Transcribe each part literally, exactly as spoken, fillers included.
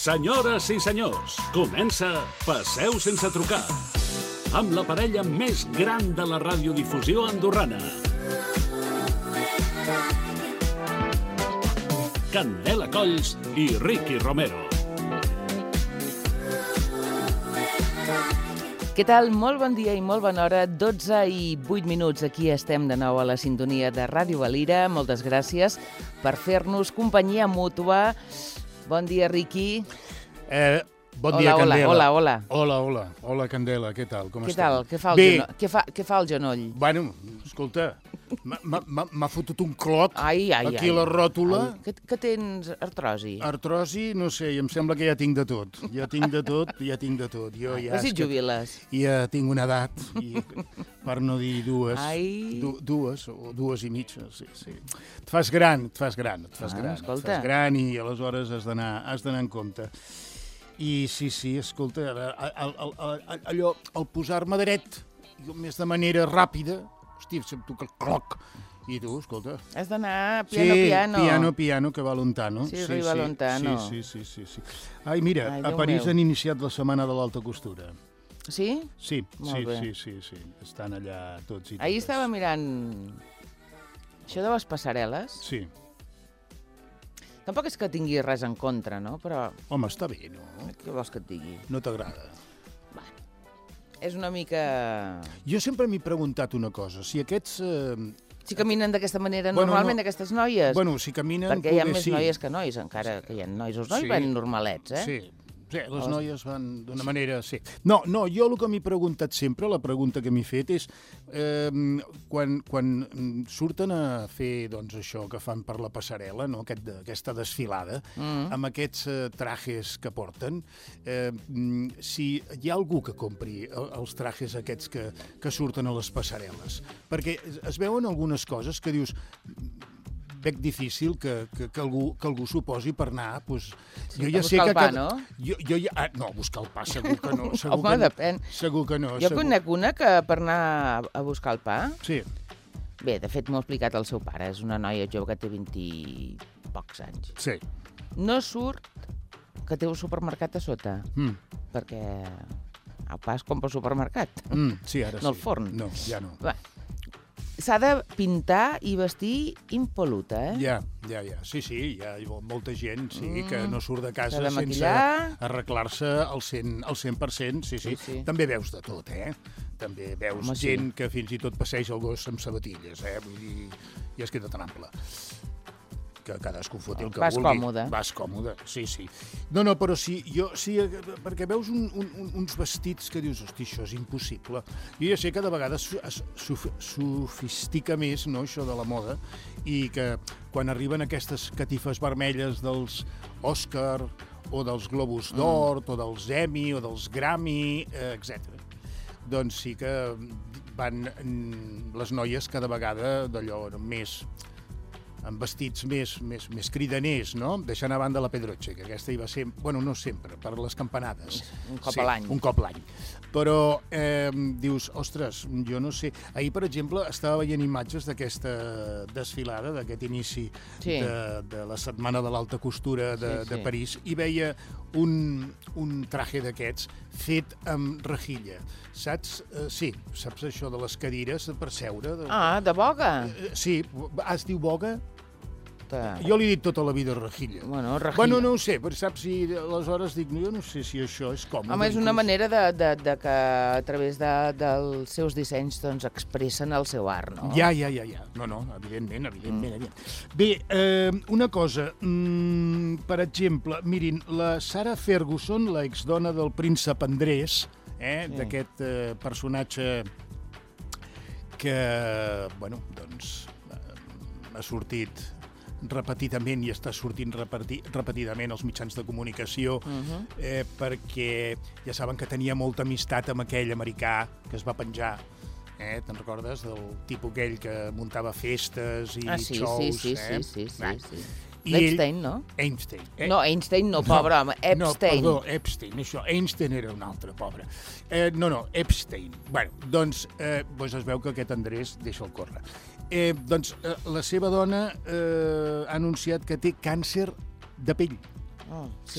Senyores i senyors, comença Passeu sense trucar, amb la parella més gran de la radiodifusió andorrana. Candela Colls i Ricky Romero. Què tal? Molt bon dia i molt bona hora. dotze i vuit minuts. Aquí estem de nou a la sintonia de Ràdio Valira. Moltes gràcies per fer-nos companyia mútua. Bon dia, Ricky. Eh, bon hola, dia, hola, Candela. Hola, hola. Hola, hola. Hola, Candela. Què tal? Com Què estem? tal? Què fa el, Bé. genoll? Què fa, què fa el genoll? Bueno, escolta, m'ha fotut un cloc Ai, ai, aquí ai. a la ròtula. Ai, que, que tens artrosi? Artrosi, no sé, i em sembla que ja tinc de tot. Ja tinc de tot, ja tinc de tot. Jo ja, Vas i és que jubiles? ja tinc una edat, i, per no dir dues, Ai. du, dues o dues i mitja, sí, sí. Et fas gran, et fas gran, et fas Ah, gran, escolta. et fas gran i aleshores has d'anar has d'anar en compte. I sí, sí, escolta, el, el, el, el, allò, el posar-me dret, jo més de manera ràpida, hosti, sento que el cloc, i tu, escolta... Has d'anar piano, sí, piano. piano, piano, que va lontano. Sí, arriba lontano. Sí, sí, sí, sí, sí. Ai, mira, Ai, a Déu París meu. han iniciat la setmana de l'alta costura. Sí? Sí, Molt sí, bé. sí, sí, sí, estan allà tots i totes. Ahir estava mirant això de les passarel·les. Sí. Tampoc és que tingui res en contra, no? Però Home, està bé, no? què vols que et digui? No t'agrada. És una mica... Jo sempre m'he preguntat una cosa, si aquests... Eh, Si caminen d'aquesta manera Bueno, normalment, no. aquestes noies, bueno, si caminen... perquè hi ha poder més sí. noies que nois, encara que hi ha nois. Els nois Sí. van normalets, eh? Sí, sí, les noies van d'una manera... Sí. No, no, jo el que m'he preguntat sempre, la pregunta que m'he fet és eh, quan, quan surten a fer doncs, això que fan per la passarel·la, no? Aquest, aquesta desfilada, Mm. amb aquests eh, trajes que porten, eh, si hi ha algú que compri el- els trajes aquests que, que surten a les passarel·les, perquè es, es veuen algunes coses que dius... Veig difícil que, que, que, algú, que algú s'ho posi per anar, doncs... Sí, a buscar el pa, no? Jo, jo ja... Ah, no, buscar el pa segur que no. Segur Home, que no. depèn. Segur que no. Jo segur. conec una que per anar a buscar el pa... Sí, Bé, de fet, m'ho ha explicat el seu pare. És una noia jove que té vint i pocs anys. sí. No surt que té un supermercat a sota, Mm, perquè el pa es compra al supermercat. mm, sí, ara sí. No al forn. No, ja no. Va. S'ha de pintar i vestir impol·luta, eh? Ja, ja, ja. Sí, sí, hi ha molta gent sí, Mm. que no surt de casa S'ha de sense maquillar. arreglar-se al cent, al cent per cent. Sí, sí. Sí, sí. També veus de tot, eh? També veus Home, sí. gent que fins i tot passeja el gos amb sabatilles, eh? Vull dir, i es queda tan ample. Que cadascú foti el que Vas vulgui. còmode. Vas còmode, sí, sí. No, no, però sí, jo, sí, perquè veus un, un, un- uns vestits que dius, hosti, això és impossible. Jo ja sé que de vegades su- es suf- sofistica més, no?, això de la moda, i que quan arriben aquestes catifes vermelles dels Òscar, o dels Globus d'Or, o dels Emmy, o dels Grammy, eh, etcètera. Doncs sí que van mm, les noies cada vegada d'allò més amb vestits més, més, més cridaners, no? Deixant a banda la Pedroche, que aquesta hi va ser, bueno, no sempre, per les campanades. Un cop sí, a l'any. Un cop l'any. Però eh, dius, ostres, jo no sé... Ahir, per exemple, estava veient imatges d'aquesta desfilada, d'aquest inici Sí. de, de la setmana de l'alta costura de, Sí, sí. de París, i veia un, un traje d'aquests fet amb rejilla. Saps? Eh, sí, saps això de les cadires per seure? De... Ah, de boga? Eh, Sí, es diu boga? De... Jo li he dit tota la vida rejilla. Bueno, rejilla. Bueno, no ho sé, però saps si aleshores dic, jo no sé si això és còmode. Home, és una inclús. manera de, de, de que a través de, dels seus dissenys doncs, expressen el seu art, no? Ja, ja, ja, ja. No, no, evidentment, evidentment. Mm. evidentment. Bé, eh, una cosa, mm, per exemple, mirin, la Sarah Ferguson, l'exdona del príncep Andrés, eh, Sí. d'aquest eh, personatge que, bueno, doncs, eh, ha sortit repetidament i està sortint repeti, repetidament als mitjans de comunicació Mhm. eh, perquè ja saben que tenia molta amistat amb aquell americà que es va penjar. Eh, te'n recordes? Del tipus aquell que muntava festes i Ah, sí, shows. sí, sí, eh? sí, sí, sí, Va. sí. I L'Einstein, no? Einstein. Eh? No, Einstein no, pobre home, No, Epstein. perdó, Epstein, això. Einstein era un altre, pobre. Eh, no, no, Epstein. Bueno, doncs, eh, doncs es veu que aquest Andrés deixa'l córrer. Eh, doncs eh, la seva dona eh, ha anunciat que té càncer de pell. Oh, sí. Sí.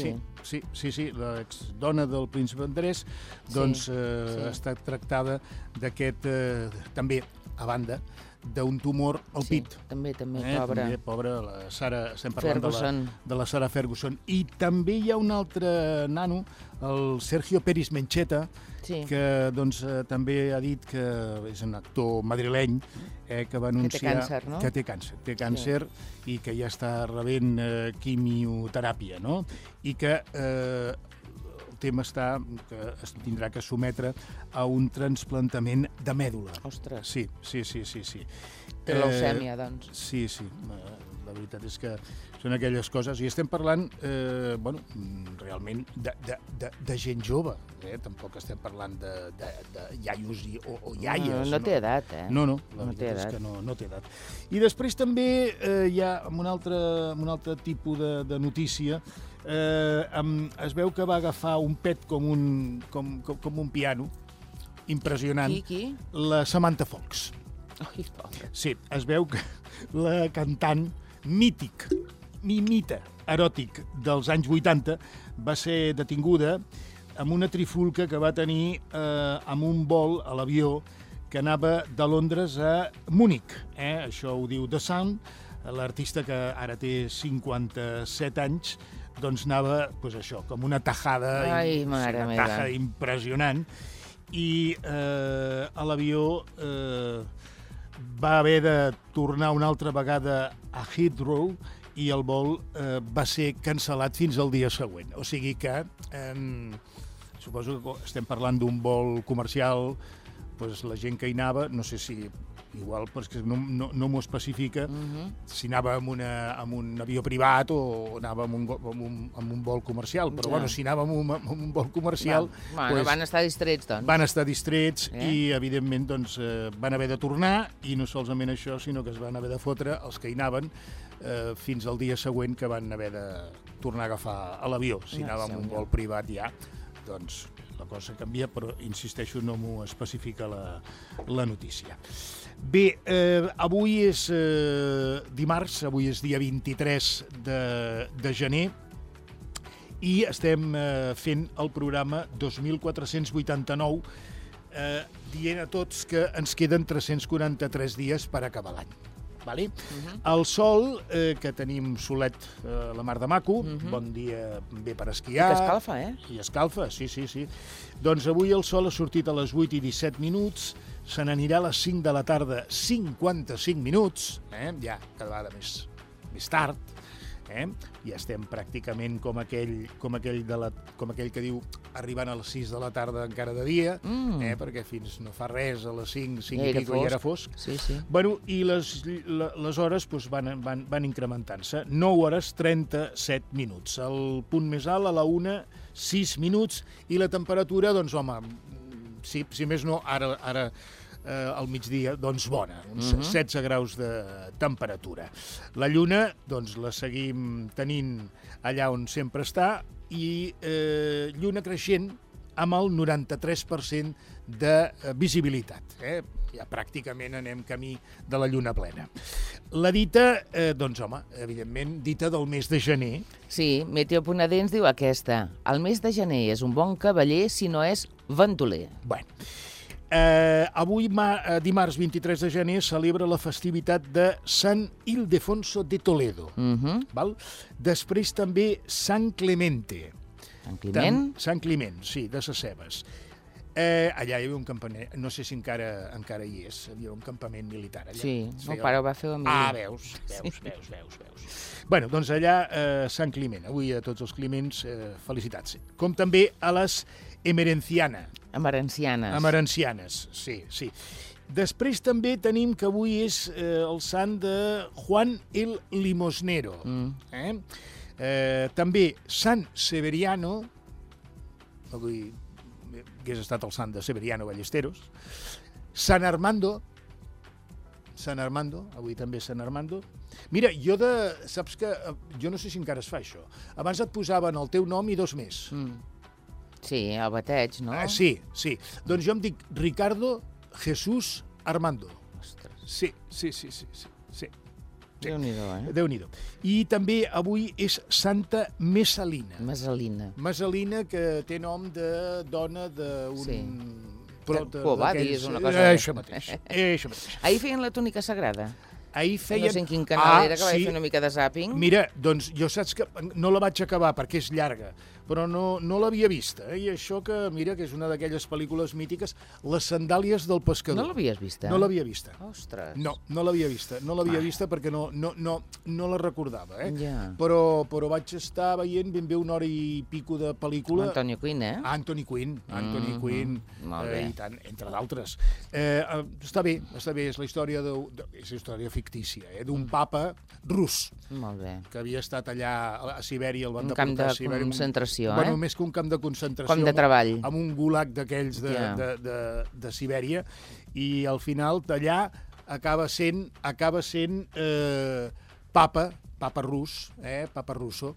sí, sí, sí, l'exdona del príncep Andrés, doncs Sí, eh, sí. ha estat tractada d'aquest, eh, també, a banda, d'un tumor al Sí, pit. també, també, Eh, pobra. també, pobra, la Sara, estem parlant de la, Ferguson. de la Sara Ferguson. I també hi ha un altre nano, el Sergio Peris Mencheta, Sí. que doncs, eh, també ha dit que és un actor madrileny eh, que va anunciar càncer, no? que té càncer, té càncer i que ja està rebent eh, quimioteràpia, no? I que eh, el tema està que es tindrà que sometre a un transplantament de mèdula. Ostres, Sí, sí, sí, sí, sí. té leucèmia, doncs. Sí, sí, eh, la veritat és que són aquelles coses, i estem parlant, eh, bueno, mm, realment de, de, de, de gent jove, eh? Tampoc estem parlant de, de, de iaios i, o, o iaies. No, no té edat, eh? No, no, la No té veritat és edat. que no, no té edat. I després també eh, hi ha un altre, un altre tipus de, de notícia, eh, amb, es veu que va agafar un pet com un, com, com, com un piano, impressionant, Qui, qui? la Samantha Fox. Ai, pobra. Sí, es veu que la cantant mític, mimita, eròtic dels anys vuitanta va ser detinguda amb una trifulca que va tenir eh, amb un vol a l'avió que anava de Londres a Múnich. Eh? Això ho diu The Sun, l'artista que ara té cinquanta-set anys, doncs anava, doncs això, com una tajada, Ai, mare una meva. taja impressionant, i eh, a l'avió eh, va haver de tornar una altra vegada a Heathrow i el vol eh, va ser cancel·lat fins al dia següent. O sigui que eh, suposo que estem parlant d'un vol comercial, doncs la gent que hi anava, no sé si igual, perquè no, no, no m'ho especifica, Mhm. si anava amb, una, amb un avió privat o anava amb un, go- amb un, amb un vol comercial. Però Ja. bueno, si anava amb un, amb un vol comercial, Va, bueno, pues, van estar distrets, doncs. van estar distrets Eh? i, evidentment, doncs, eh, van haver de tornar, i no solament això, sinó que es van haver de fotre els que hi anaven eh, fins al dia següent, que van haver de tornar a agafar a l'avió. Si No, anava amb un senyor. vol privat ja, doncs la cosa canvia, però, insisteixo, no m'ho especifica la, la notícia. Bé, eh, avui és eh, dimarts, avui és dia vint-i-tres de, de gener, i estem eh, fent el programa dos mil quatre-cents vuitanta-nou, eh, dient a tots que ens queden tres-cents quaranta-tres dies per acabar l'any. Vale? Mhm. El sol, eh, que tenim solet eh, a la mar de maco, Mhm. bon dia bé per I esquiar. que escalfa, eh? I escalfa, sí, sí, sí. Doncs avui el sol ha sortit a les vuit i disset minuts, se n'anirà a les cinc de la tarda, cinquanta-cinc minuts, eh? Ja cada vegada més, més tard, eh? Ja estem pràcticament com aquell, com, aquell de la, com aquell que diu arribant a les sis de la tarda encara de dia, Mm. eh? Perquè fins no fa res, a les cinc, cinc Ja i era pico ja era fosc. Sí, sí. Bueno, i les, la- les hores doncs, van, van, van incrementant-se. nou hores trenta-set minuts. El punt més alt a la una, sis minuts, i la temperatura, doncs, home, si, si més no, ara, ara eh, al migdia, doncs bona, uns Mhm. setze graus de temperatura. La lluna, doncs, la seguim tenint allà on sempre està, i eh, lluna creixent amb el noranta-tres per cent de eh, visibilitat. Eh? Ja pràcticament anem camí de la lluna plena. La dita, eh, doncs home, evidentment, dita del mes de gener. Sí, Meteo.d ens diu aquesta. El mes de gener és un bon cavaller si no és ventoler. Bueno, eh, avui, ma, eh, dimarts vint-i-tres de gener, celebra la festivitat de Sant Ildefonso de Toledo. Mhm. Val? Després també Sant Clemente. En Climent? Tam- Sant Climent, sí, de ses Cebes. Eh, allà hi havia un campaner, no sé si encara encara hi és, hi havia un campament militar allà. Sí, Es meu feia- pare ho va fer a mi. Ah, veus, veus, veus, veus, veus. Bueno, doncs allà eh, Sant Climent, avui a tots els Climents, eh, felicitats. Com també a les Emerenciana, Amarencianes. Amarencianes, sí, sí. Després també tenim que avui és eh, el sant de Juan el Limosnero. Mm. Eh? Eh, també Sant Severiano, avui hagués estat el sant de Severiano Ballesteros. Sant Armando, Sant Armando, avui també Sant Armando. Mira, jo de... Saps que... eh, Jo no sé si encara es fa això. Abans et posaven el teu nom i dos més. Mm. Sí, el bateig, no? Ah, sí, sí. Doncs jo em dic Ricardo Jesús Armando. Ostres. Sí, sí, sí, sí, sí. sí. Sí. Déu-n'hi-do, eh? Déu-n'hi-do. I també avui és Santa Messalina. Messalina. Messalina, que té nom de dona d'un... Sí. prota Quo vadis, d'aquells- una cosa... Això mateix, això mateix. Ahir feien la túnica sagrada. Ahir feien... No sé en quin canal Ah, era, que vaig sí. fer una mica de zàping. Mira, doncs jo saps que no la vaig acabar perquè és llarga, però no, no l'havia vista. Eh? I això que, mira, que és una d'aquelles pel·lícules mítiques, Les sandàlies del pescador. No l'havies vista? No l'havia vista. Ostres. No, no l'havia vista. No l'havia vista perquè no, no, no, no la recordava. Eh? Ja. Però, però vaig estar veient ben bé una hora i pico de pel·lícula. Antonio Quinn, eh? Anthony Quinn, Anthony Mhm. Quinn, Molt eh, bé. i tant, entre d'altres. Eh, eh, està bé, està bé, és la història de, de és la història fictícia, eh, d'un papa rus Molt bé. que havia estat allà a Sibèria, el van Un deportar camp de a Sibèria. concentració, un, eh? Bueno, més que un camp de concentració. Com de treball. Amb un gulag d'aquells de, Ja. de, de, de Sibèria, i al final d'allà acaba sent, acaba sent eh, papa, papa rus, eh, papa russo,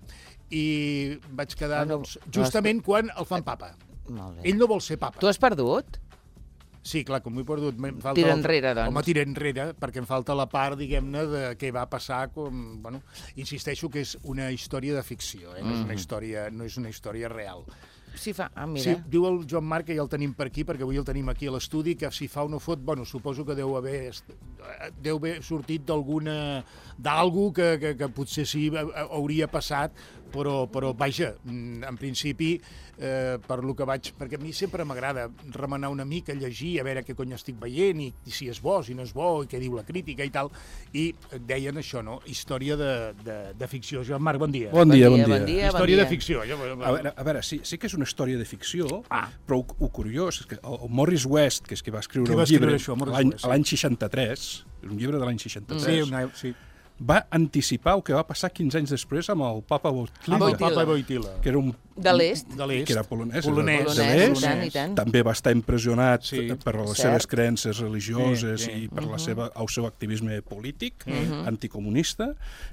i vaig quedar Bueno, doncs, justament quan el fan papa. Molt bé. Ell no vol ser papa. Tu has perdut? Sí, clar, com ho he perdut... Em falta Tira el- enrere, doncs. Home, tira enrere, perquè em falta la part, diguem-ne, de què va passar. Com, bueno, insisteixo que és una història de ficció, eh? no, és una història, no és una història real. Sí, fa... Ah, Sí, mira. diu el Joan Marc, que ja el tenim per aquí, perquè avui el tenim aquí a l'estudi, que si fa o no fot, bueno, suposo que deu haver, est- deu haver sortit d'alguna d'algú que, que, que potser sí hauria passat, però, però vaja, mm, en principi, eh, per lo que vaig... Perquè a mi sempre m'agrada remenar una mica, llegir, a veure què cony estic veient, i, i si és bo, si no és bo, i què diu la crítica i tal, i deien això, no? Història de, de, de ficció. Joan Marc, bon dia. Bon dia, bon dia. bon dia. Història de ficció. Jo, A veure, a veure sí, sí que és una història de ficció, Ah. però el, el curiós és que el, el Morris West, que és qui va escriure Qui va el llibre escriure això, Morris l'any West, sí. l'any seixanta-tres, és un llibre de l'any seixanta-tres, Sí, una, sí. va anticipar el que va passar quinze anys després amb el papa Wojtyla, Amb el Wojtyla. papa Wojtyla. que era un De l'est. De l'est. que era polonès, Polonès, era Polonès, de i l'est. tant, i tant. També va estar impressionat Sí. sí. per les Cert. seves creences religioses Sí, sí. i per la seva, el seu activisme polític, Mhm. anticomunista,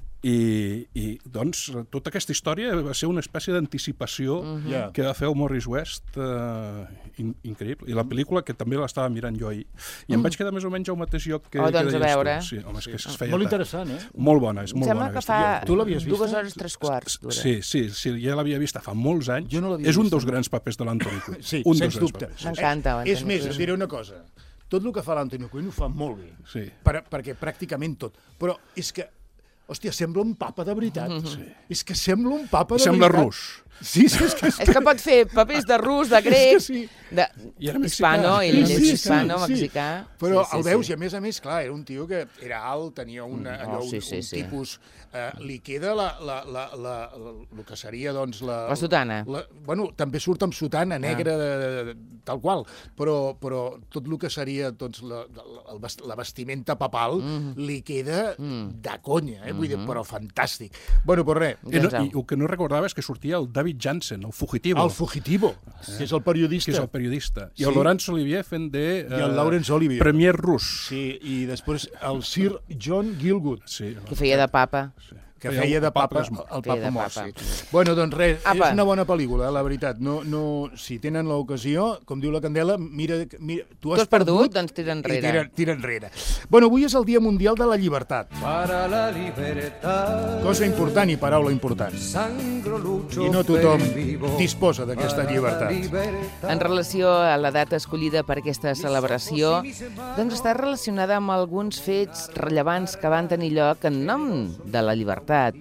i, i doncs tota aquesta història va ser una espècie d'anticipació Mhm. Ja. que va fer el Morris West eh, in, increïble. I la pel·lícula, que també l'estava mirant jo ahir, i em vaig quedar més o menys al mateix lloc que, Oh, doncs que a deies veure. tu. Sí, home, és que es feia Molt tard. interessant, eh? Molt bona, és Em molt sembla bona. que aquesta. fa Jo- tu l'havies vista? dues hores tres quarts. Dura. Sí, sí, sí, ja l'havia vista fa molts anys. Jo no l'havia és un vista, dels no. grans papers de l'Anthony Quinn. Sí, un sens dels grans dubte. papers. M'encanta, Eh, És l'Anthony més, Quinn. es diré una cosa. Tot el que fa l'Anthony Quinn ho fa molt bé. Sí. Per, perquè pràcticament tot. Però és que, hòstia, sembla un papa de veritat. Sí. És que sembla un papa I de sembla veritat. rus. Sí, sí, és que... És És que pot fer papers de rus, de grec, És que sí. de I era mexicà. hispano, ell Sí, és sí, hispano, sí, sí. mexicà. Però Sí, sí, el veus, sí. i a més a més, clar, era un tio que era alt, tenia una, allò, Oh, sí, un, sí, un sí. tipus... Eh, li queda la, la, la, la, la, el que seria, doncs, la... La sotana. La, bueno, també surt amb sotana negra, de, de, tal qual, però, però tot el que seria doncs, la, la, vest- la vestimenta papal Mm. li queda de conya, eh? Vull dir, però fantàstic. Bueno, però res, I, no, Doncs, I el que no recordava és que sortia el David Janssen, el fugitivo, el fugitivo, que és el periodista. que és el periodista, i Sí. el Laurence Olivier fent de... I el Laurence Olivier. Premier rus. Sí, i després el Sir John Gielgud, Sí. Que feia de papa. Sí. que feia de papa, el Feia papa de mort. papa. Sí. Bueno, doncs res, Apa. és una bona pel·lícula, la veritat. No, no, si tenen l'ocasió, com diu la Candela, mira, mira tu has, Tu has perdut, doncs tira enrere. I tira, tira enrere. Bueno, avui és el Dia Mundial de la Llibertat. Para la libertad, Cosa important i paraula important. sangro lucho I no tothom per vivo. disposa d'aquesta Para la llibertat. libertad. En relació a la data escollida per aquesta celebració, doncs està relacionada amb alguns fets rellevants que van tenir lloc en nom de la llibertat,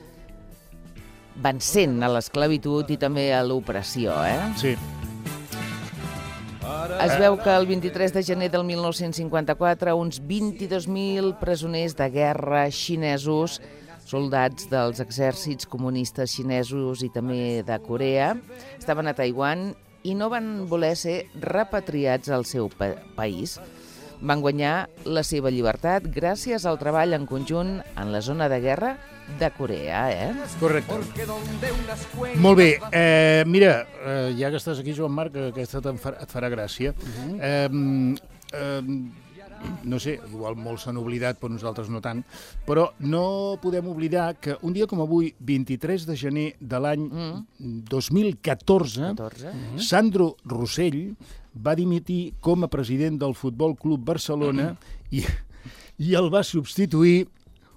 vencent a l'esclavitud i també a l'opressió, eh? Sí. Es veu que el vint-i-tres de gener del mil nou-cents cinquanta-quatre uns vint-i-dos mil presoners de guerra xinesos, soldats dels exèrcits comunistes xinesos i també de Corea, estaven a Taiwan i no van voler ser repatriats al seu pa país. Van guanyar la seva llibertat gràcies al treball en conjunt en la zona de guerra de Corea, eh? Correcte. Porque donde unas cuencas Molt bé, eh, mira, eh, ja que estàs aquí, Joan Marc, que aquesta et farà, et farà gràcia. eh, eh, no sé, igual molts s'han oblidat, però nosaltres no tant, però no podem oblidar que un dia com avui, vint-i-tres de gener de l'any dos mil catorze, catorze. Sandro Rossell va dimitir com a president del Futbol Club Barcelona i, i el va substituir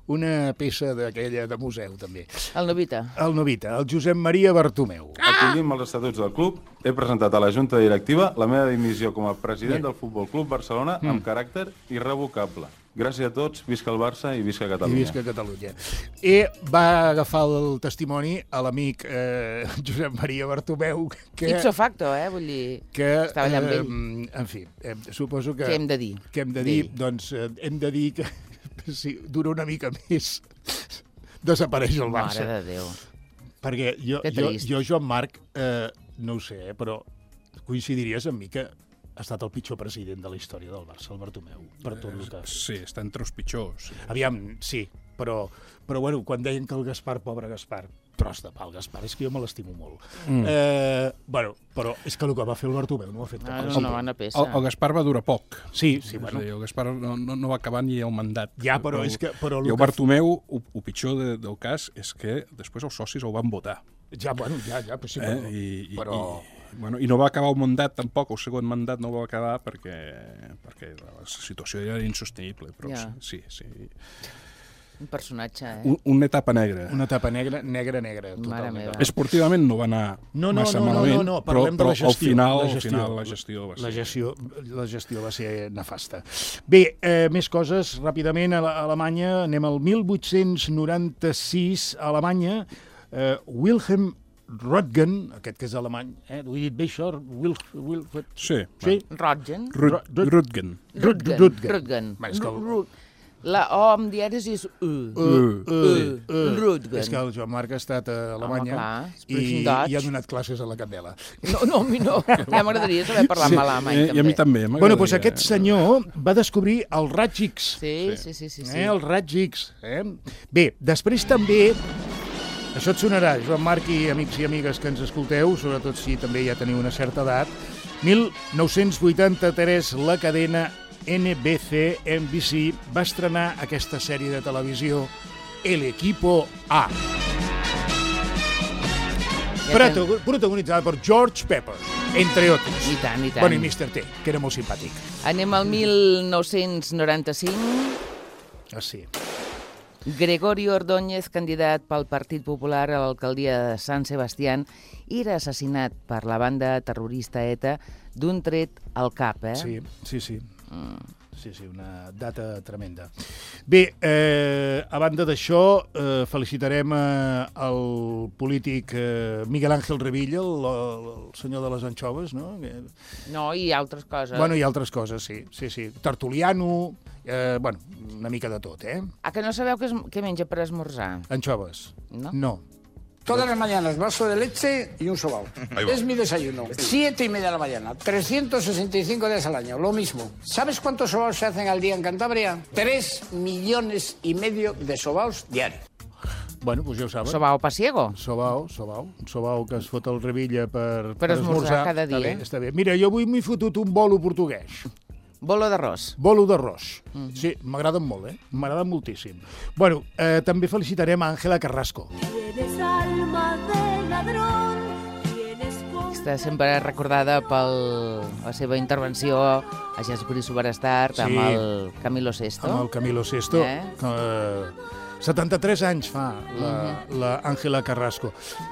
una peça d'aquella de museu, també. El Novita. El Novita, el Josep Maria Bartomeu. Acollint els estatuts del club, he presentat a la Junta Directiva la meva dimissió com a president del Futbol Club Barcelona amb caràcter irrevocable. Gràcies a tots, visca el Barça i visca I Catalunya. visca Catalunya. I va agafar el testimoni a l'amic eh, Josep Maria Bartomeu, que... Ipso facto, eh? Vull dir, que estava allà amb ell. eh, en fi, eh, suposo que... Què hem de dir? Què hem de dir? D'ell. Doncs eh, hem de dir que si dura una mica més desapareix el Barça. Mare de Déu. Perquè jo, Que jo, trist. jo Joan Marc, eh, no ho sé, eh, però coincidiries amb mi que ha estat el pitjor president de la història del Barça, el Bartomeu, per tot el que... Sí, està entre els pitjors. Sí. Aviam, sí, però, però bueno, quan deien que el Gaspar, pobre Gaspar, tros de pal, Gaspar, és que jo me l'estimo molt. Mm. Eh, bueno, però és que el que va fer el Bartomeu no ho ha fet cap Ah, cosa. és una bona peça. El, el Gaspar va durar poc. Sí, sí, És a bueno. dir, el Gaspar no, no, no va acabar ni el mandat. Ja, però és que... Però I el que... Bartomeu, el, el pitjor de, del cas és que després els socis el van votar. Ja, bueno, ja, ja, però sí, Eh? però... I, i, però... i, bueno, I no va acabar el mandat tampoc, el segon mandat no va acabar perquè, perquè la situació era insostenible. Però Ja. sí, sí, sí. Un personatge, eh? Un, una etapa negra. Una tapa negra, negra, negra, Mare totalment. meva. Esportivament no va anar No, no, massa no, no, malament, no, no, però, parlem de però la gestió. al final, la al gestió, final la gestió va ser... La gestió, la gestió va ser nefasta. Bé, eh, més coses, ràpidament, a la- a Alemanya, anem al mil vuit-cents noranta-sis, a Alemanya, eh, Wilhelm Röntgen, aquest que és alemany, eh? Ho he dit bé això? Wil, Wil, Sí, sí? Röntgen? Rut, Rut- Rutgen. Röntgen. Röntgen. Röntgen. Va, és que el- Ru- La O amb dièresis és U. Uh, uh, uh. Röntgen. És que el Joan Marc ha estat a Alemanya clar, i, speaking Dutch. i ha donat classes a la Candela. No, no, a mi no. Ja m'agradaria saber parlar Sí. amb alemany, I, I a mi també. Bueno, m'agradaria. doncs aquest senyor va descobrir el raig X. Sí, sí, sí, sí. sí. Eh, el raig X. Eh? Bé, després també, això et sonarà, Joan Marc i amics i amigues que ens escolteu, sobretot si també ja teniu una certa edat, mil nou-cents vuitanta-tres la cadena N B C, N B C, va estrenar aquesta sèrie de televisió, El Equipo A, Ja Protago- protagonitzada per George Pepper, entre otros. I tant, i tant. Bueno, i mister T, que era molt simpàtic. Anem al mil nou-cents noranta-cinc. Ah, sí. Gregorio Ordóñez, candidat pel Partit Popular a l'alcaldia de Sant Sebastián, era assassinat per la banda terrorista ETA d'un tret al cap, eh? Sí, sí, sí. Sí, sí, una data tremenda. Bé, eh, a banda d'això, eh, felicitarem eh, el polític eh, Miguel Ángel Revilla, el, el senyor de les anxoves, no? Que, No, i altres coses. bueno, i altres coses, sí. sí, sí. Tertuliano, eh, bueno, una mica de tot, eh? Ah, que no sabeu què, es, què menja per esmorzar? Anxoves. No? No. Todas las mañanas vaso de leche y un sobao. Es mi desayuno. Siete y media de la mañana. trescientos sesenta y cinco días al año. Lo mismo. ¿Sabes cuántos sobaos se hacen al día en Cantabria? Tres millones y medio de sobaos diarios. Bueno, doncs ja ho saben. Sobao pasiego? Sobao, sobao. Un sobao que es fot el Revilla per, Per esmorzar cada dia. Està bé, està bé. Mira, jo avui m'he fotut un bolo portuguès. Bolo d'arròs. Bolo d'arròs. Mm -hmm. Sí, m'agraden molt, eh? M'agraden moltíssim. Bueno, eh, també felicitarem a Àngela Carrasco. Tienes alma de ladrón, tienes con... Està sempre recordada per la seva intervenció a Jesús Superstar Sí. amb el Camilo Sesto. Amb el Camilo Sesto. Eh? Que, eh, setanta-tres anys fa la, la Àngela Carrasco.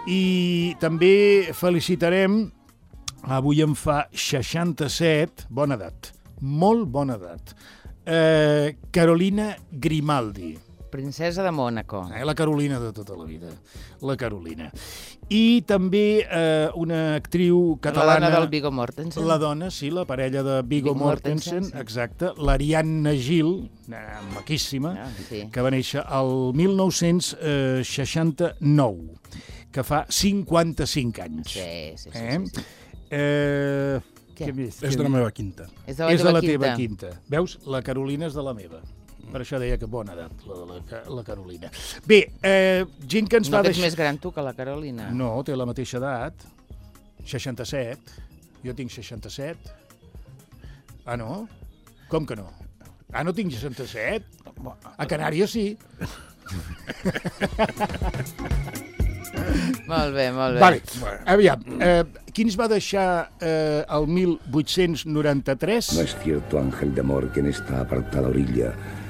I també felicitarem, avui en fa seixanta-set, bona edat, molt bona edat, eh, Carolina Grimaldi. Princesa de Mònaco. Eh, la Carolina de tota la vida, la Carolina. I també eh, una actriu catalana... La dona del Viggo Mortensen. La dona, sí, la parella de Viggo Viggo Mortensen, Mortensen, sí. exacte, l'Ariadna Gil, eh, maquíssima, Ah, sí. que va néixer el mil nou-cents seixanta-nou, que fa cinquanta-cinc anys. Sí, sí, sí. Eh? sí, sí. Eh, Què? què més? És de la meva quinta. És de la, És de teva, la quinta. teva quinta. Veus? La Carolina és de la meva. Per això deia que bona edat, la, la, la Carolina. Bé, eh, gent que ens No va que ets deixar... més gran tu que la Carolina. No, té la mateixa edat. seixanta-set. Jo tinc seixanta-set. Ah, no? Com que no? Ah, no tinc seixanta-set? A Canàries sí. Molt bé, molt bé. Vale, aviam. Eh, qui ens va deixar eh, el mil vuit-cents noranta-tres? No es cierto, ángel de amor, que en esta apartada orilla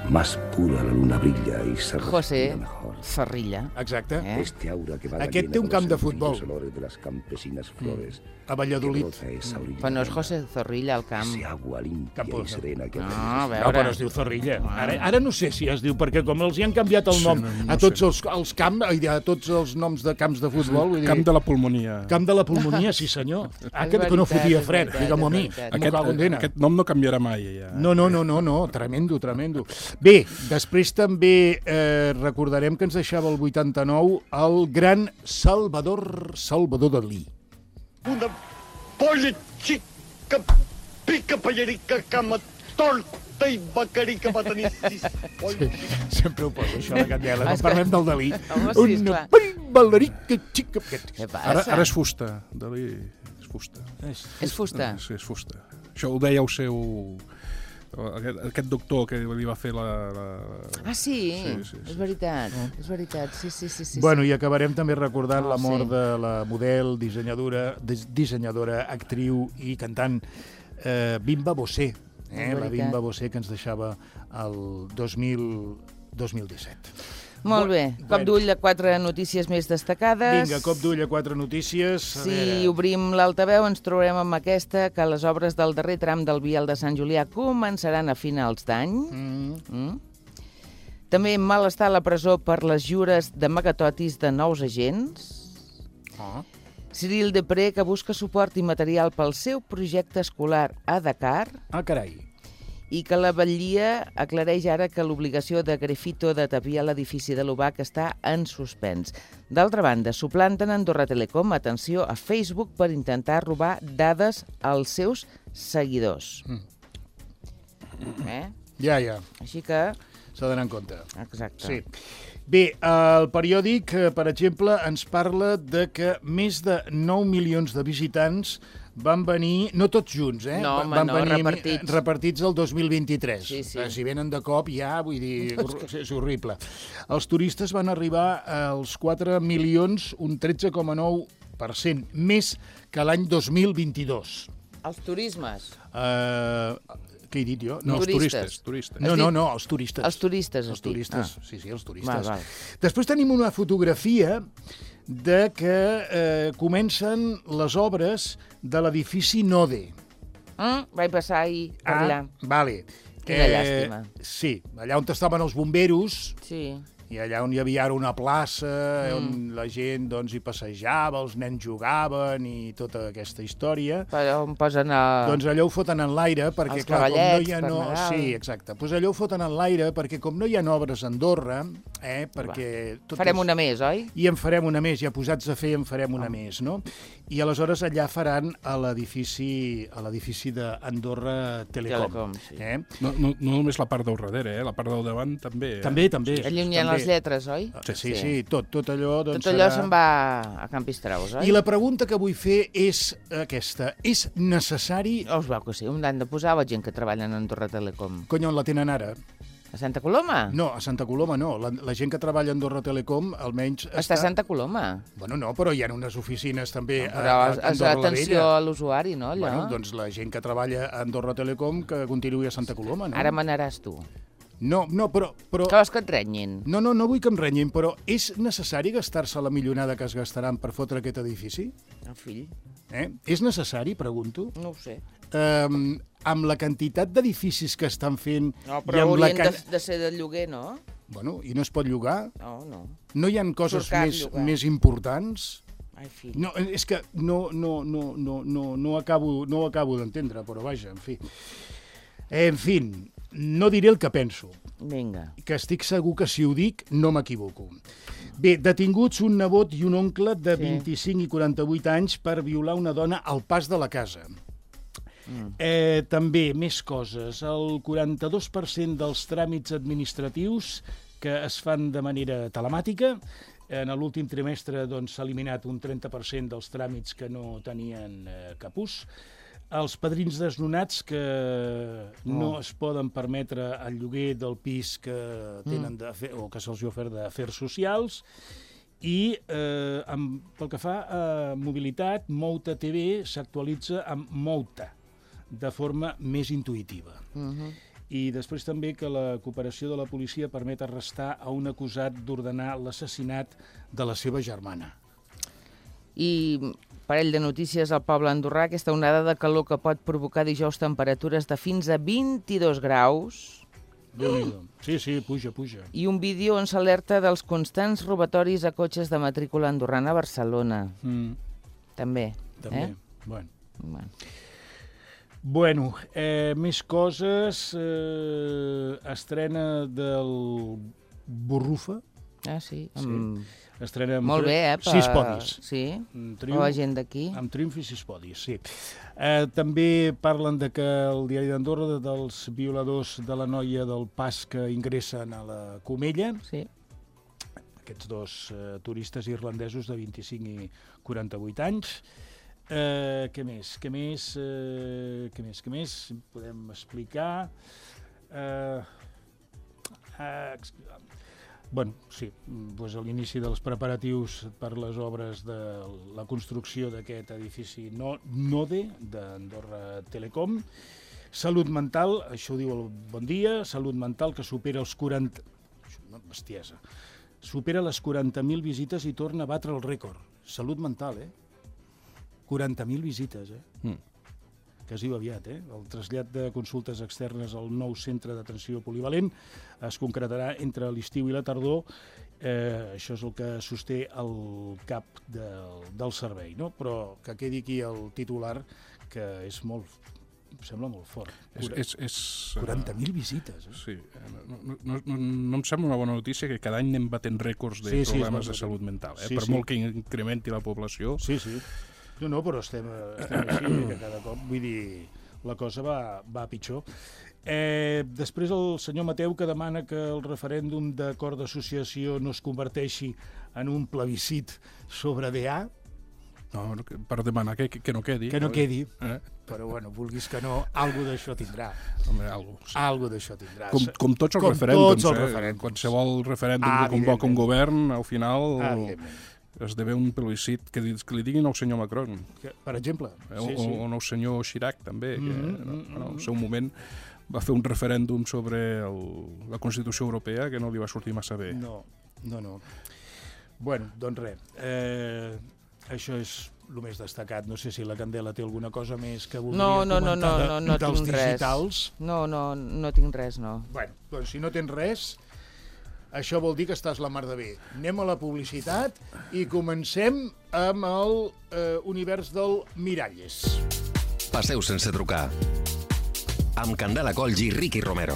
Más pura la luna brilla y se José respira mejor. Zorrilla. Exacte. Eh? Este aura que va Aquest llena té un con camp los de futbol. sencillos olores de las campesinas flores. A Valladolid. Que brota esa orilla Però no és llena. José Zorrilla al camp. Ese agua limpia Campo. y serena que No, apenas a No, veure. però es diu Zorrilla. Ara, ara no sé si es diu, perquè com els hi han canviat el Sí, nom no, no a tots sé. els, els camps, a tots els noms de camps de futbol, vull dir... Camp de la pulmonia. Camp de la pulmonia, sí senyor. Ah, És que, que no veritat, fotia és fred, veritat, digue-m'ho a és mi. veritat. M'ho Aquest, cago en dena. aquest nom no canviarà mai, ja. No, no, no, no, no, tremendo, tremendo. Bé, després també eh, recordarem que ens deixava el vuitanta-nou el gran Salvador Salvador Dalí. Una polla xica, pica, pallerica, cama torta i becarica va tenir sis polles. Sempre ho poso, això, la candela. Ah, No és que- parlem del Dalí. Home, sí, Una esclar. ballerica xica... Què passa? Ara, ara és fusta, Dalí, és fusta. És fusta. Sí, és fusta. Això ho deia el seu... Aquest, aquest doctor que li va fer la... la... Ah, sí? Sí, sí, sí. És veritat, és veritat. Sí, sí, sí. sí Bueno, i acabarem també recordant Oh, la mort sí. de la model, dissenyadora, dis dissenyadora, actriu i cantant eh, Bimba Bosé. Eh? És La veritat. Bimba Bosé que ens deixava el dos mil, dos mil disset. Molt bé. Cop Bueno. d'ull a quatre notícies més destacades. Vinga, cop d'ull a quatre notícies. A Si veure. obrim l'altaveu ens trobarem amb aquesta, que les obres del darrer tram del vial de Sant Julià començaran a finals d'any. Mm. Mm. També malestar a la presó per les jures de megatotis de nous agents. Oh. Cyril Depré, que busca suport i material pel seu projecte escolar a Dakar, Ah, carai. i que la batllia aclareix ara que l'obligació de Grefito de tapiar l'edifici de l'U B A C està en suspens. D'altra banda, suplanten Andorra Telecom, atenció, a Facebook per intentar robar dades als seus seguidors. Mm. Eh? Ja, ja. Així que... S'ha d'anar en compte. Exacte. Sí. Bé, el periòdic, eh, per exemple, ens parla de que més de nou milions de visitants van venir, no tots junts, eh? No, Va- home, van no, venir repartits. repartits el dos mil vint-i-tres. Sí, sí. Eh, Si venen de cop ja, vull dir, és horrible. Els turistes van arribar als quatre milions, un tretze coma nou per cent, més que l'any dos mil vint-i-dos. Els turismes. Uh, què he dit jo? No, els Turistes. turistes. turistes. No, no, no, els turistes. Els turistes, Els has dit. turistes, Ah. sí, sí, els turistes. Val, val. Després tenim una fotografia de que eh, comencen les obres de l'edifici Node. Mm, vaig passar ahir per allà. Vale. Quina llàstima. Sí, allà on estaven els bomberos, Sí. i allà on hi havia ara una plaça, Mm. on la gent doncs, hi passejava, els nens jugaven i tota aquesta història. Per on posen a... Doncs allò ho foten en l'aire perquè, Els clar, com no cavallets hi ha... per No... Nadal. Sí, exacte. Doncs allò ho foten en l'aire perquè, com no hi ha obres a Andorra, eh, perquè... Tot Farem és- una més, oi? I en farem una més, ja posats a fer en farem una més, no? I aleshores allà faran a l'edifici a l'edifici d'Andorra Telecom. Telecom, sí. Eh? No, no, no només la part del darrere, eh? La part del davant també. Eh? També, també. Allà on hi ha també. les lletres, oi? Sí, sí, sí, tot, tot allò... Doncs, Tot allò serà- se'n va a Can Pistraus, oi? I la pregunta que vull fer és aquesta. És necessari... Oh, us veu que sí, on l'han de posar la gent que treballa en Andorra Telecom? Cony, on la tenen ara? A Santa Coloma? No, a Santa Coloma no. La, la gent que treballa a Andorra Telecom almenys està... Està a Santa Coloma. Bueno, no, però hi ha unes oficines també No, però a, és, a és Andorra la atenció Vella. a l'usuari, no, allò? Bueno, doncs la gent que treballa a Andorra Telecom que continuï a Santa Coloma, no? Ara manaràs tu. No, no, però... però... Que vols que et renyin? No, no, no vull que em renyin, però és necessari gastar-se la millonada que es gastaran per fotre aquest edifici? El fill? Eh? És necessari, pregunto? No ho sé. Um, amb la quantitat d'edificis que estan fent... No, i però amb la haurien can- de, de ser de lloguer, no? Bueno, i no es pot llogar? No, no. No hi ha coses Surt car més, llogar. més importants? Ai, fill. No, és que no, no, no, no, no, no acabo, no ho acabo d'entendre, però vaja, en fi. En fi, no diré el que penso, Vinga. que estic segur que si ho dic no m'equivoco. Bé, detinguts un nebot i un oncle de Sí. vint-i-cinc i quaranta-vuit anys per violar una dona al pas de la casa. Mm. Eh, també, més coses. El quaranta-dos per cent dels tràmits administratius que es fan de manera telemàtica. En l'últim trimestre doncs, s'ha eliminat un trenta per cent dels tràmits que no tenien eh, cap ús. Els padrins desnonats que no Oh. es poden permetre el lloguer del pis que tenen de fer, o que se'ls ha ofert d'afers socials. I eh, amb, pel que fa a mobilitat, Mouta T V s'actualitza amb Mouta, de forma més intuïtiva. Uh -huh. I després també que la cooperació de la policia permet arrestar a un acusat d'ordenar l'assassinat de la seva germana. I parell de notícies al poble andorrà, aquesta onada de calor que pot provocar dijous temperatures de fins a vint-i-dos graus. Déu-n'hi-do. Sí, sí, puja, puja. I un vídeo on s'alerta dels constants robatoris a cotxes de matrícula andorrana a Barcelona. Mm. També. També, eh? bueno. Bueno. Bueno, eh, més coses. Eh, estrena del Borrufa. Ah, sí. Amb... sí. Estrena amb molt bé, eh? Per... sis podis. Sí, triomf, la gent d'aquí. Amb triomf i sis podis, sí. Eh, també parlen de que el diari d'Andorra dels violadors de la noia del Pas que ingressen a la Comella. Sí. Aquests dos eh, turistes irlandesos de vint-i-cinc i quaranta-vuit anys. Eh, què més? Què més? Eh, què més? Què més? Podem explicar... Eh, eh, Bueno, sí, doncs a l'inici dels preparatius per les obres de la construcció d'aquest edifici Node d'Andorra Telecom. Salut mental, això ho diu el Bon Dia, salut mental que supera els quaranta... Una bestiesa. Supera les quaranta mil visites i torna a batre el rècord. Salut mental, eh? quaranta mil visites, eh? Mm. Que es diu aviat, eh? El trasllat de consultes externes al nou centre d'atenció polivalent es concretarà entre l'estiu i la tardor. Eh, això és el que sosté el cap del, del servei, no? Però que quedi aquí el titular, que és molt... em sembla molt fort. És, és, és, quaranta mil visites. Eh? Sí. No, no, no, no em sembla una bona notícia que cada any anem batent rècords de sí, problemes sí, de salut mental. Eh? Sí, per sí. molt que incrementi la població... Sí, sí. No, no, però estem, estem així, que cada cop, vull dir, la cosa va, va pitjor. Eh, després el senyor Mateu, que demana que el referèndum d'acord d'associació no es converteixi en un plebiscit sobre D A. No, per demanar que, que no quedi. Que no quedi, eh? Però bueno, vulguis que no, algo d'això tindrà. Home, algo. Sí. Algo d'això tindrà. Com, com tots els com referèndums, tots els eh? referèndums. Qualsevol referèndum ah, que convoca un govern, al final... Ah, esdevé un plebiscit que, que li diguin al senyor Macron. Que, per exemple. Eh, sí, o, sí. o al senyor Chirac, també, que mm -hmm, no, mm -hmm. en el seu moment va fer un referèndum sobre el, la Constitució Europea que no li va sortir massa bé. No, no, no. Bueno, doncs res. Eh, això és el més destacat. No sé si la Candela té alguna cosa més que voldria no, no, comentar no, no, no, no de, dels tinc digitals. Res. No, no, no tinc res, no. Bueno, doncs si no tens res... Això vol dir que estàs la mar de bé. Anem a la publicitat i comencem amb el eh, univers del Miralles. Passeu sense trucar. Amb Candela Colls i Ricky Romero.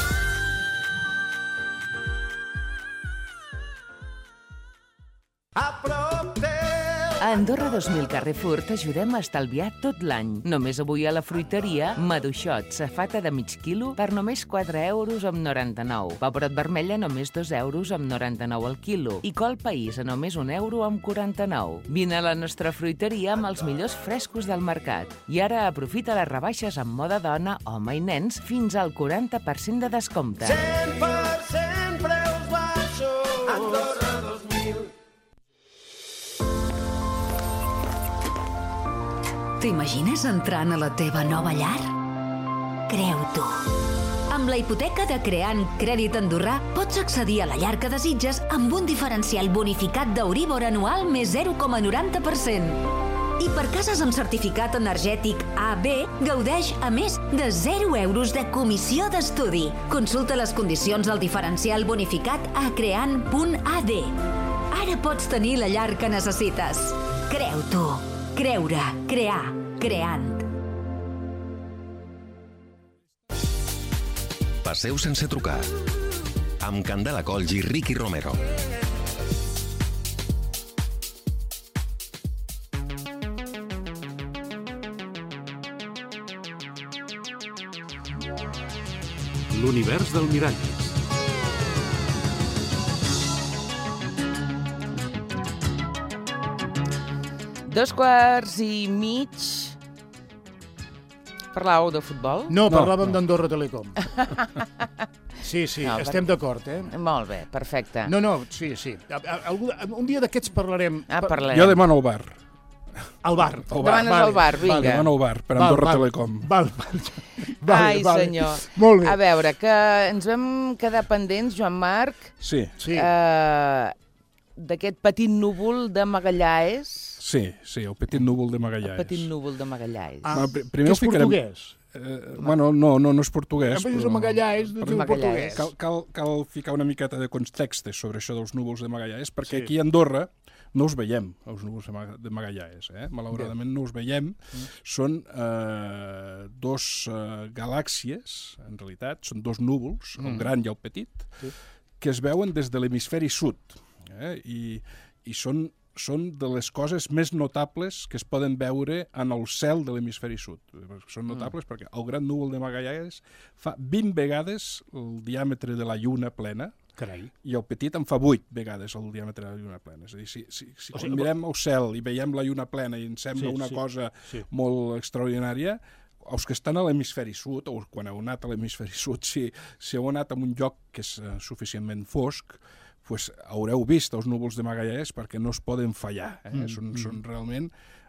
A Andorra dos mil Carrefour t'ajudem a estalviar tot l'any. Només avui a la fruiteria, maduixot, safata de mig quilo per només quatre euros amb noranta-nou. Pebrot vermella només dos euros amb noranta-nou al quilo. I col país a només un euro amb quaranta-nou. Vine a la nostra fruiteria amb els millors frescos del mercat. I ara aprofita les rebaixes en moda dona, home i nens fins al quaranta per cent de descompte. cent per cent preus baixos. Andorra dos mil. T'imagines entrant a la teva nova llar? Creu-t'ho. Amb la hipoteca de Creant Crèdit Andorrà pots accedir a la llar que desitges amb un diferencial bonificat d'Euríbor anual més zero coma noranta per cent. I per cases amb certificat energètic A B, gaudeix, a més, de zero euros de comissió d'estudi. Consulta les condicions del diferencial bonificat a creant punt a d. Ara pots tenir la llar que necessites. Creu-t'ho. Creure, crear, creant. Passeu sense trucar. Amb Candela Colls i Ricky Romero. L'univers del Miralles. Dos quarts i mig. Parlàveu de futbol? No, parlàvem no, no. d'Andorra Telecom. Sí, sí, no, estem per... d'acord, eh? Molt bé, perfecte. No, no, sí, sí. Algú, un dia d'aquests parlarem... Ah, parlarem. Jo demano el bar. Al bar. Demanes al bar, vinga. Demana al bar, per Andorra Telecom. Val, val. Ai, senyor. Molt bé. A veure, que ens vam quedar pendents, Joan Marc, Sí. d'aquest petit núvol de Magallanes. Sí, sí, el petit núvol de Magallanes. El petit núvol de Magallanes. Ah, que és portuguès? Eh, bueno, no, no, no és portuguès. Ja, però Magallanes no diu portuguès. Cal, cal, cal ficar una miqueta de context sobre això dels núvols de Magallanes, perquè Sí. aquí a Andorra no us veiem, els núvols de, Mag de Magallanes. Eh? Malauradament no us veiem. Mm. Són eh, dos eh, galàxies, en realitat, són dos núvols, mm. el gran i el petit, sí. que es veuen des de l'hemisferi sud. Eh? I, i són són de les coses més notables que es poden veure en el cel de l'hemisferi sud. Són notables mm. perquè el gran núvol de Magallanes fa vint vegades el diàmetre de la lluna plena. Carai. I el petit en fa vuit vegades el diàmetre de la lluna plena. És a dir, si, si, si o sigui, mirem el cel i veiem la lluna plena i ens sembla sí, una sí, cosa sí. molt extraordinària, els que estan a l'hemisferi sud, o quan heu anat a l'hemisferi sud, si, si heu anat a un lloc que és uh, suficientment fosc, pues, haureu vist els núvols de Magallanes perquè no es poden fallar. Eh? Mm, són, mm. són realment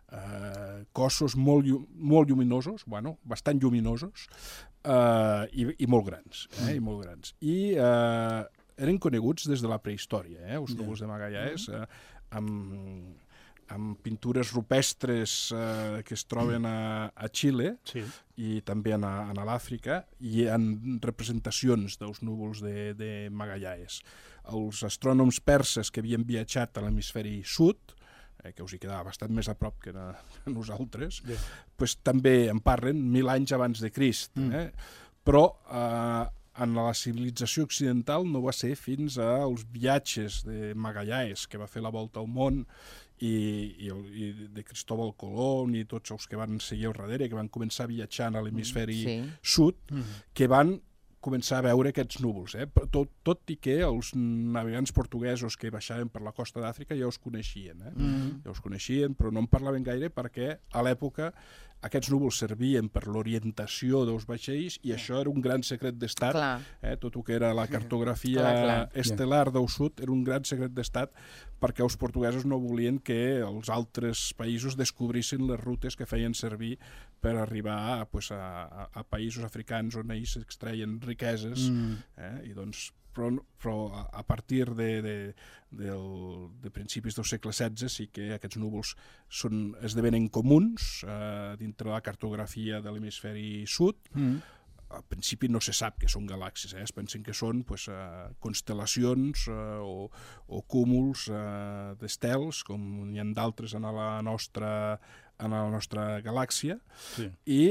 eh, cossos molt, molt lluminosos, bueno, bastant lluminosos, eh, i, i molt grans. Eh? Mm. I molt grans. I eh, eren coneguts des de la prehistòria, eh? els núvols de Magallanes, eh, amb... amb pintures rupestres eh, que es troben a, a Xile sí. i també en, a, en l'Àfrica, i en representacions dels núvols de, de Magallanes. Els astrònoms perses que havien viatjat a l'hemisferi sud, eh, que us hi quedava bastant més a prop que a, a nosaltres, yeah. pues, també en parlen mil anys abans de Crist. Mm. Eh? Però eh, en la civilització occidental no va ser fins als viatges de Magallanes, que va fer la volta al món, i, i, i de Cristóbal Colón i tots els que van seguir al darrere, que van començar a viatjar a l'hemisferi sí. sud, mm. que van començar a veure aquests núvols. Eh? Tot, tot i que els navegants portuguesos que baixaven per la costa d'Àfrica ja els coneixien. Eh? Mm. Ja els coneixien, però no en parlaven gaire perquè a l'època aquests núvols servien per l'orientació dels vaixells i això era un gran secret d'estat. Eh? Tot el que era la cartografia clar, clar. estel·lar del sud era un gran secret d'estat perquè els portuguesos no volien que els altres països descobrissin les rutes que feien servir per arribar pues, a, a, a països africans on ells extreien riqueses. Mm. Eh? I doncs, però, però a partir de, de, del, de principis del segle setze sí que aquests núvols són, esdevenen comuns eh, dintre la cartografia de l'hemisferi sud. Mm. Al principi no se sap que són galàxies, eh? Es pensen que són pues, uh, constel·lacions uh, o, o cúmuls uh, d'estels, com n'hi ha d'altres en la nostra, en la nostra galàxia, sí. i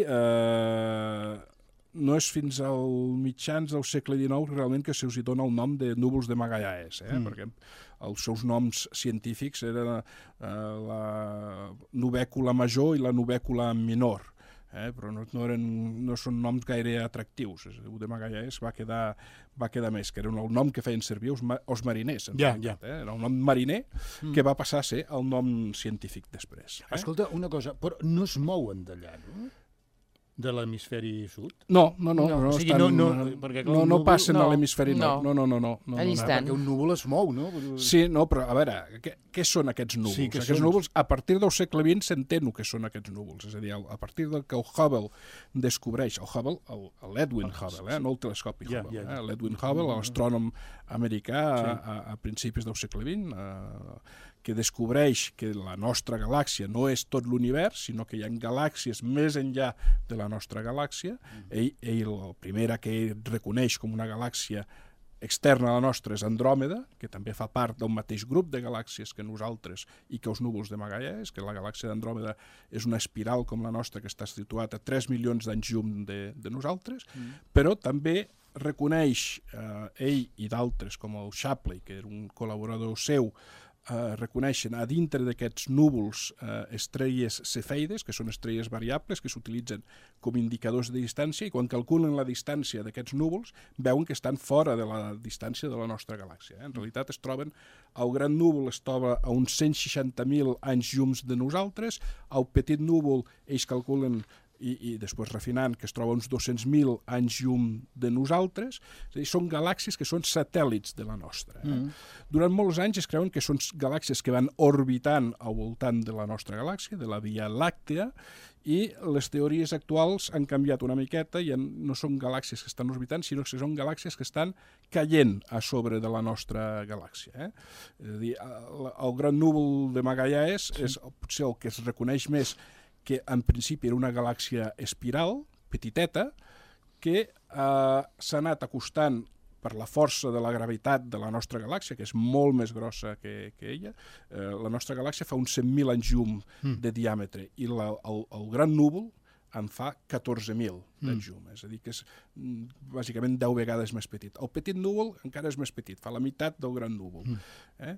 uh, no és fins al mitjans del segle dinou realment que se us hi dona el nom de núvols de Magallanes, eh? mm. perquè els seus noms científics eren uh, la nubècula major i la nubècula menor. Eh, però no, no, eren, no són noms gaire atractius. El de Magallanes va quedar, va quedar més, que era el nom que feien servir els, ma els mariners. Ja, ja. Eh? Era un nom mariner mm. que va passar a ser el nom científic després. Eh? Escolta, una cosa, però no es mouen d'allà, no? De l'hemisferi sud? No, no, no. No, no, o sigui, estan, no, no, perquè no, no passen no, a l'hemisferi nord. No, no, no. no, no, Allí no, estan. Perquè un núvol es mou, no? Sí, no, però a veure, què, què són aquests núvols? Sí, aquests són... núvols, a partir del segle vint s'entén el que són aquests núvols. És a dir, a partir del que el Hubble descobreix, el Hubble, l'Edwin Hubble, eh? no el telescopi Hubble, yeah, yeah, yeah. eh? l'Edwin Hubble, l'astrònom americà sí. a, a principis del segle vint, eh, que descobreix que la nostra galàxia no és tot l'univers, sinó que hi ha galàxies més enllà de la nostra galàxia. Mm. Ell, ell, la primera que ell reconeix com una galàxia externa a la nostra és Andròmeda, que també fa part del mateix grup de galàxies que nosaltres i que els núvols de Magallanes, que la galàxia d'Andròmeda és una espiral com la nostra que està situat a tres milions d'anys llum de, de nosaltres, mm. però també reconeix eh, ell i d'altres com el Shapley, que era un col·laborador seu, Uh, reconeixen a dintre d'aquests núvols uh, estrelles cefeides, que són estrelles variables que s'utilitzen com indicadors de distància, i quan calculen la distància d'aquests núvols veuen que estan fora de la distància de la nostra galàxia. Eh? En realitat es troben, el gran núvol es troba a uns cent seixanta mil anys llums de nosaltres, el petit núvol ells calculen i, i després refinant, que es troba uns dos-cents mil anys llum de nosaltres. És a dir, són galàxies que són satèl·lits de la nostra. Eh? Mm. Durant molts anys es creuen que són galàxies que van orbitant al voltant de la nostra galàxia, de la Via Làctea, i les teories actuals han canviat una miqueta i no són galàxies que estan orbitant, sinó que són galàxies que estan caient a sobre de la nostra galàxia. Eh? És a dir, el, el gran núvol de Magallanes sí. és potser el que es reconeix més que en principi era una galàxia espiral, petiteta, que eh, s'ha anat acostant per la força de la gravitat de la nostra galàxia, que és molt més grossa que, que ella. Eh, la nostra galàxia fa uns cent mil anys llum mm. de diàmetre i la, el, el gran núvol en fa catorze mil de llum, mm. és a dir, que és bàsicament deu vegades més petit. El petit núvol encara és més petit, fa la meitat del gran núvol. Mm. Eh?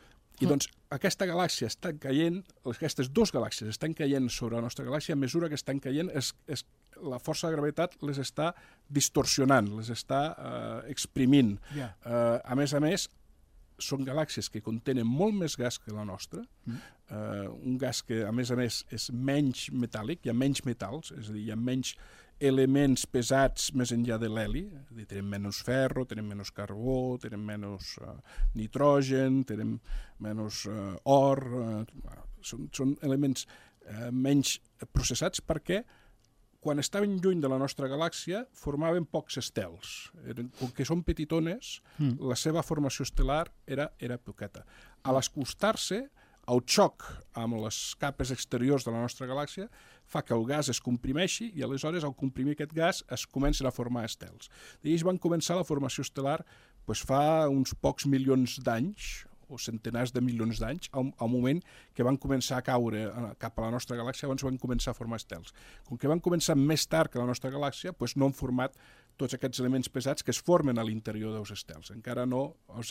I doncs aquesta galàxia està caient, aquestes dues galàxies estan caient sobre la nostra galàxia, a mesura que estan caient, és, és, la força de gravetat les està distorsionant, les està uh, exprimint. Yeah. Uh, a més a més, són galàxies que contenen molt més gas que la nostra, mm. uh, un gas que a més a més és menys metàl·lic, hi ha menys metalls, és a dir, hi ha menys elements pesats més enllà de l'heli, tenim menys ferro, tenim menys carbó, tenim menys uh, nitrogen, tenim menys uh, or, uh, són, són elements uh, menys processats perquè quan estaven lluny de la nostra galàxia formaven pocs estels. Eren, com que són petitones, mm. la seva formació estel·lar era, era poqueta. A l'acostar-se, el xoc amb les capes exteriors de la nostra galàxia fa que el gas es comprimeixi i aleshores al comprimir aquest gas es comencen a formar estels. I ells van començar la formació estel·lar doncs, fa uns pocs milions d'anys, o centenars de milions d'anys, al, al moment que van començar a caure cap a la nostra galàxia, abans van començar a formar estels. Com que van començar més tard que la nostra galàxia, doncs no han format tots aquests elements pesats que es formen a l'interior dels estels. Encara no,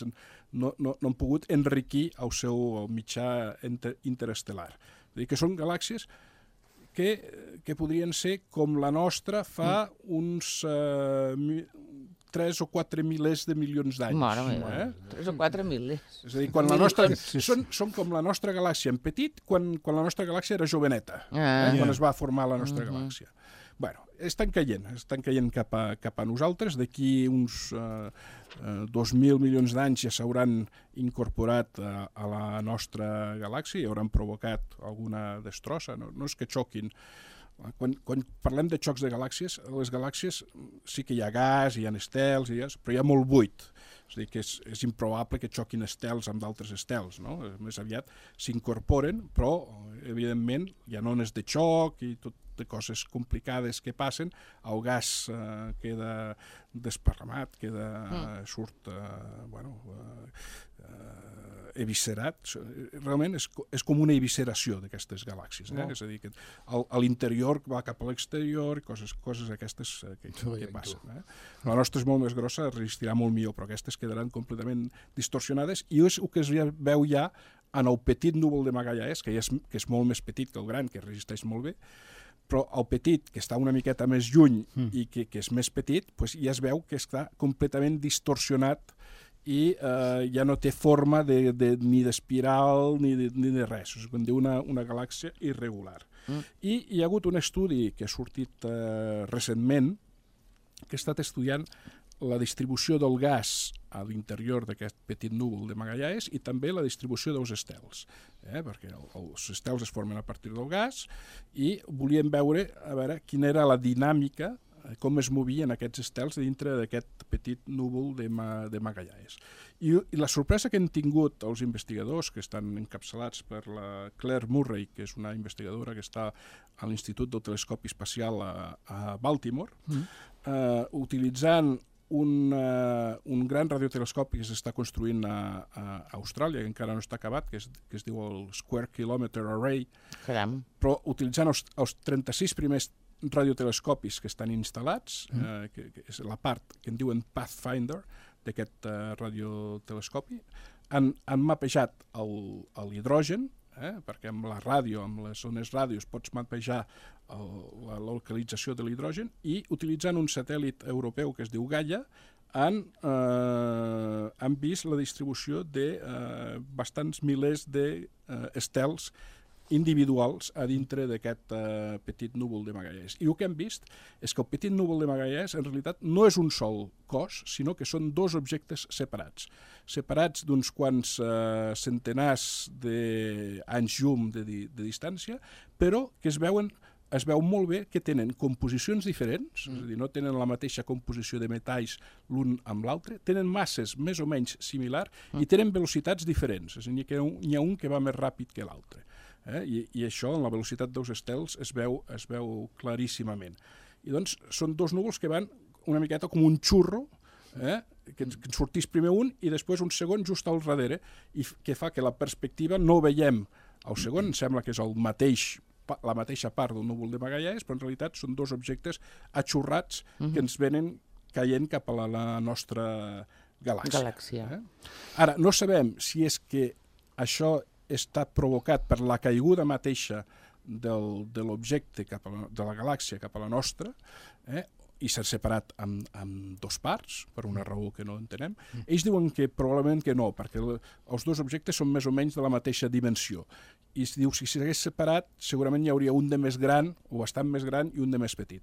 no, no, no han pogut enriquir el seu mitjà inter, interestel·lar. És a dir, que són galàxies que, que podrien ser com la nostra fa mm. uns uh, tres o quatre milers de milions d'anys. Mare meva, eh? tres o quatre milers. És a dir, quan la nostra, són, són com la nostra galàxia en petit, quan, quan la nostra galàxia era joveneta, ah, eh? quan yeah. es va formar la nostra uh-huh. galàxia. Bueno, estan caient, estan caient cap a, cap a nosaltres. D'aquí uns uh, uh, dos mil milions d'anys ja s'hauran incorporat uh, a la nostra galàxia i hauran provocat alguna destrossa. No, no és que xoquin. Quan, quan parlem de xocs de galàxies, les galàxies sí que hi ha gas, hi ha estels, hi ha, però hi ha molt buit. És a dir, que és, és improbable que xoquin estels amb d'altres estels, no? Més aviat s'incorporen, però, evidentment, hi ha ones de xoc i tot de coses complicades que passen, el gas eh, queda desparramat, queda, mm. surt, eh, bueno, eh, eviscerat. Realment és, és com una evisceració d'aquestes galàxies. Eh? No. És a dir, que el, a l'interior va cap a l'exterior, coses, coses aquestes eh, que, que, que passen. Eh? La nostra és molt més grossa, resistirà molt millor, però aquestes quedaran completament distorsionades i és el que es veu ja en el petit núvol de Magallanes, que, és, que és molt més petit que el gran, que resisteix molt bé, però el petit, que està una miqueta més lluny mm. i que, que és més petit, doncs ja es veu que està completament distorsionat i eh, ja no té forma de, de, ni d'espiral ni, de, ni de res, és com diu una, una galàxia irregular. Mm. I hi ha hagut un estudi que ha sortit eh, recentment que ha estat estudiant la distribució del gas a l'interior d'aquest petit núvol de Magallanes i també la distribució dels estels, eh? perquè el, els estels es formen a partir del gas i volíem veure, a veure quina era la dinàmica, com es movien aquests estels dintre d'aquest petit núvol de, Ma, de Magallanes. I, I la sorpresa que han tingut els investigadors que estan encapçalats per la Claire Murray, que és una investigadora que està a l'Institut del Telescopi Espacial a, a Baltimore, mm. eh, utilitzant Un, uh, un gran radiotelescopi que s'està construint a, a Austràlia, que encara no està acabat, que es, que es diu el Square Kilometer Array. Caram. Però utilitzant els, els trenta-sis primers radiotelescopis que estan instal·lats, mm. eh, que, que és la part que en diuen Pathfinder d'aquest uh, radiotelescopi, han, han mapejat l'hidrogen, eh, perquè amb la ràdio, amb les ones ràdios, pots mapejar el, la localització de l'hidrogen i utilitzant un satèl·lit europeu que es diu Gaia han, eh, han vist la distribució de eh, bastants milers d'estels individuals a dintre d'aquest uh, petit núvol de Magallanes. I el que hem vist és que el petit núvol de Magallanes en realitat no és un sol cos, sinó que són dos objectes separats. Separats d'uns quants uh, centenars d'anys llum de, di de distància, però que es veuen es veu molt bé que tenen composicions diferents, mm. és a dir, no tenen la mateixa composició de metalls l'un amb l'altre, tenen masses més o menys similars mm. i tenen velocitats diferents, és a dir, n'hi ha un que va més ràpid que l'altre. Eh? I, I això, en la velocitat dels estels, es veu, es veu claríssimament. I doncs són dos núvols que van una miqueta com un xurro, eh? que, que en sortís primer un i després un segon just al darrere, i que fa que la perspectiva no veiem el segon, em sembla que és el mateix la mateixa part del núvol de Magallanes, però en realitat són dos objectes atxurrats mm-hmm. que ens venen caient cap a la, la nostra galàxia. galàxia. Eh? Ara, no sabem si és que això està provocat per la caiguda mateixa del, de l'objecte cap a la, de la galàxia cap a la nostra, eh? i s'han separat amb, amb dos parts, per una raó que no entenem. Mm. Ells diuen que probablement que no, perquè le, els dos objectes són més o menys de la mateixa dimensió. I es diu que si s'hagués separat, segurament hi hauria un de més gran, o bastant més gran, i un de més petit.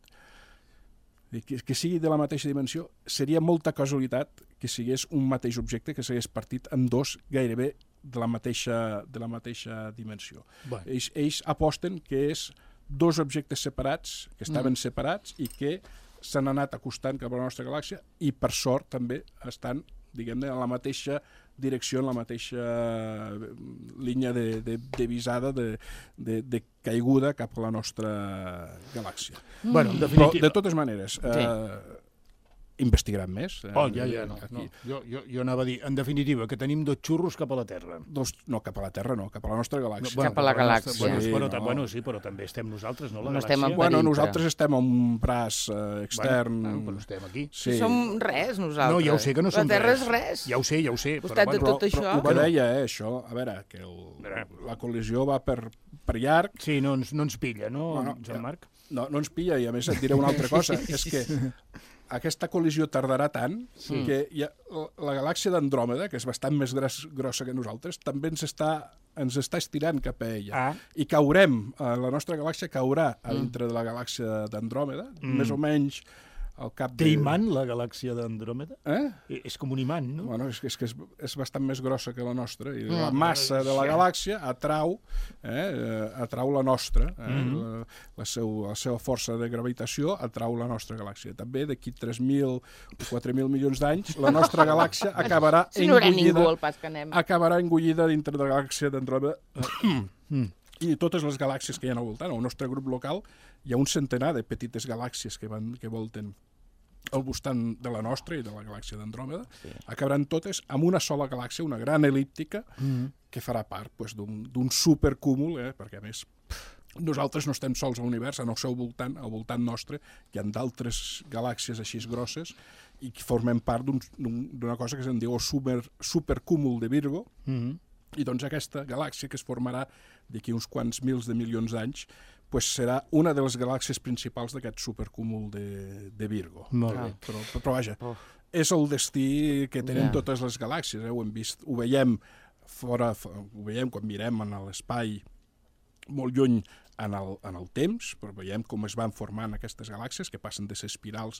Que, que sigui de la mateixa dimensió, seria molta casualitat que sigués un mateix objecte que s'hagués partit en dos gairebé de la mateixa, de la mateixa dimensió. Bueno. Ells, ells aposten que és dos objectes separats, que estaven mm. separats, i que s'han anat acostant cap a la nostra galàxia i, per sort, també estan, diguem-ne, en la mateixa direcció, en la mateixa línia de, de, de visada, de, de, de caiguda cap a la nostra galàxia. Mm. Bueno, en definitiva... Però, de totes maneres, sí. eh, investigaran més. Eh, oh, ja, ja, no. no. Jo, jo, jo anava a dir, en definitiva, que tenim dos xurros cap a la Terra. Dos, no, cap a la Terra no, cap a la nostra galàxia. No, bueno, cap a la galàxia. Bueno, sí, però, no. bueno, sí, però també estem nosaltres, no? La no galàxia. estem bueno, nosaltres estem a un braç eh, extern. Bueno, però estem aquí. Sí. Si som res, nosaltres. No, ja ho sé que no som res. La Terra és res. Ja ho sé, ja ho sé. Però, bueno, però, tot això... Però, però ho que deia, eh, això, a veure, que el, la col·lisió va per, per llarg. Sí, no ens, no ens pilla, no, bueno, Jean-Marc? No, no ens pilla, i a més et diré una altra cosa, és que aquesta col·lisió tardarà tant sí. que ja, la galàxia d'Andròmeda, que és bastant més gros, grossa que nosaltres, també ens està, ens està estirant cap a ella. Ah. I caurem, la nostra galàxia caurà a dintre mm. de la galàxia d'Andròmeda, mm. més o menys al cap de... Té imant, la galàxia d'Andròmeda? Eh? És com un imant, no? Bueno, és, és que és, és bastant més grossa que la nostra, i la massa de la galàxia atrau, eh, atrau la nostra, eh, mm-hmm. la, la, seu, la seva força de gravitació atrau la nostra galàxia. També d'aquí tres mil o quatre mil milions d'anys, la nostra galàxia acabarà si no engullida, ningú, el pas que anem. acabarà engullida dintre de la galàxia d'Andròmeda. Mm. I totes les galàxies que hi ha al voltant. Al nostre grup local hi ha un centenar de petites galàxies que, van, que volten al voltant de la nostra i de la galàxia d'Andròmeda, sí. acabaran totes amb una sola galàxia, una gran elíptica, mm. que farà part pues, d'un supercúmul, eh, perquè a més nosaltres no estem sols a l'univers, en el seu voltant, al voltant nostre, hi ha d'altres galàxies així grosses i que formem part d'una cosa que se'n diu el super, supercúmul de Virgo, mm. i doncs aquesta galàxia que es formarà d'aquí uns quants mils de milions d'anys pues serà una de les galàxies principals d'aquest supercúmul de, de Virgo. Molt bé. Eh? Però, però vaja, oh. és el destí que tenen yeah. totes les galàxies. Eh? Ho hem vist, ho veiem fora, ho veiem quan mirem en l'espai molt lluny en el, en el temps, però veiem com es van formant aquestes galàxies que passen de ser espirals,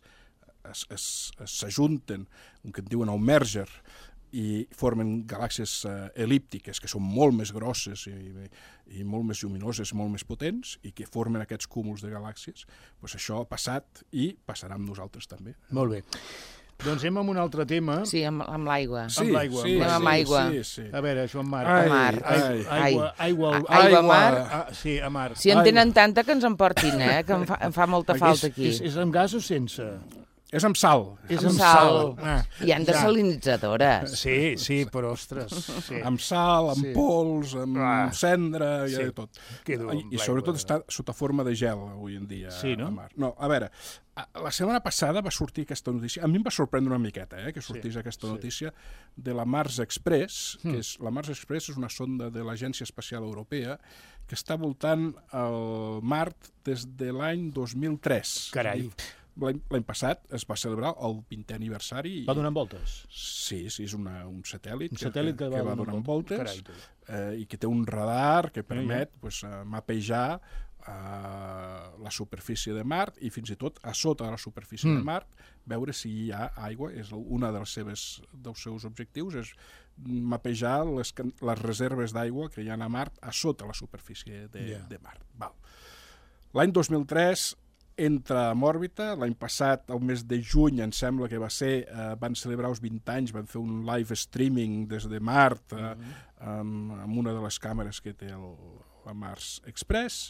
s'ajunten, un que en diuen el merger, i formen galàxies uh, el·líptiques que són molt més grosses i, i, i molt més lluminoses, molt més potents, i que formen aquests cúmuls de galàxies. Pues això ha passat i passarà amb nosaltres també. Molt bé. Doncs anem amb un altre tema. Sí, amb, amb l'aigua. Sí, amb l'aigua. Sí, amb aigua. Sí, sí. A veure, Joan Marc. Ai, mar. Ai, ai, aigua, aigua, aigua, aigua, mar. Ah, sí, a mar. Si en tenen tanta que ens en portin, eh? Que em fa, em fa molta falta aquí. És, és amb gas o sense? És amb sal. És amb, amb sal. sal. Ah, Hi han desalinitzadores. Sí, sí, però ostres. Sí. Amb sal, amb sí. pols, amb ah. cendra, hi ha sí. de tot. I, I sobretot està sota forma de gel avui en dia. Sí, no? A mar. No, a veure, la setmana passada va sortir aquesta notícia, a mi em va sorprendre una miqueta, eh, que sortís sí. aquesta notícia sí. de la Mars Express, que és, la Mars Express és una sonda de l'Agència Espacial Europea que està voltant el Mart des de l'any dos mil tres. Carai. l'any passat es va celebrar el vintè aniversari. Va donant voltes? Sí, sí, és una, un satèl·lit, un satèl·lit que, que, que va donant voltes, voltes eh, i que té un radar que permet eh, pues, mapejar uh, la superfície de Mart i fins i tot a sota de la superfície mm. de Mart veure si hi ha aigua. És una de les seves, dels seus objectius, és mapejar les, les reserves d'aigua que hi ha a Mart a sota la superfície de, yeah. de Mart. Val. L'any dos mil tres entra en òrbita. L'any passat, al mes de juny, em sembla que va ser, eh, van celebrar els vint anys, van fer un live streaming des de Mart eh, mm-hmm. amb, amb una de les càmeres que té el, la Mars Express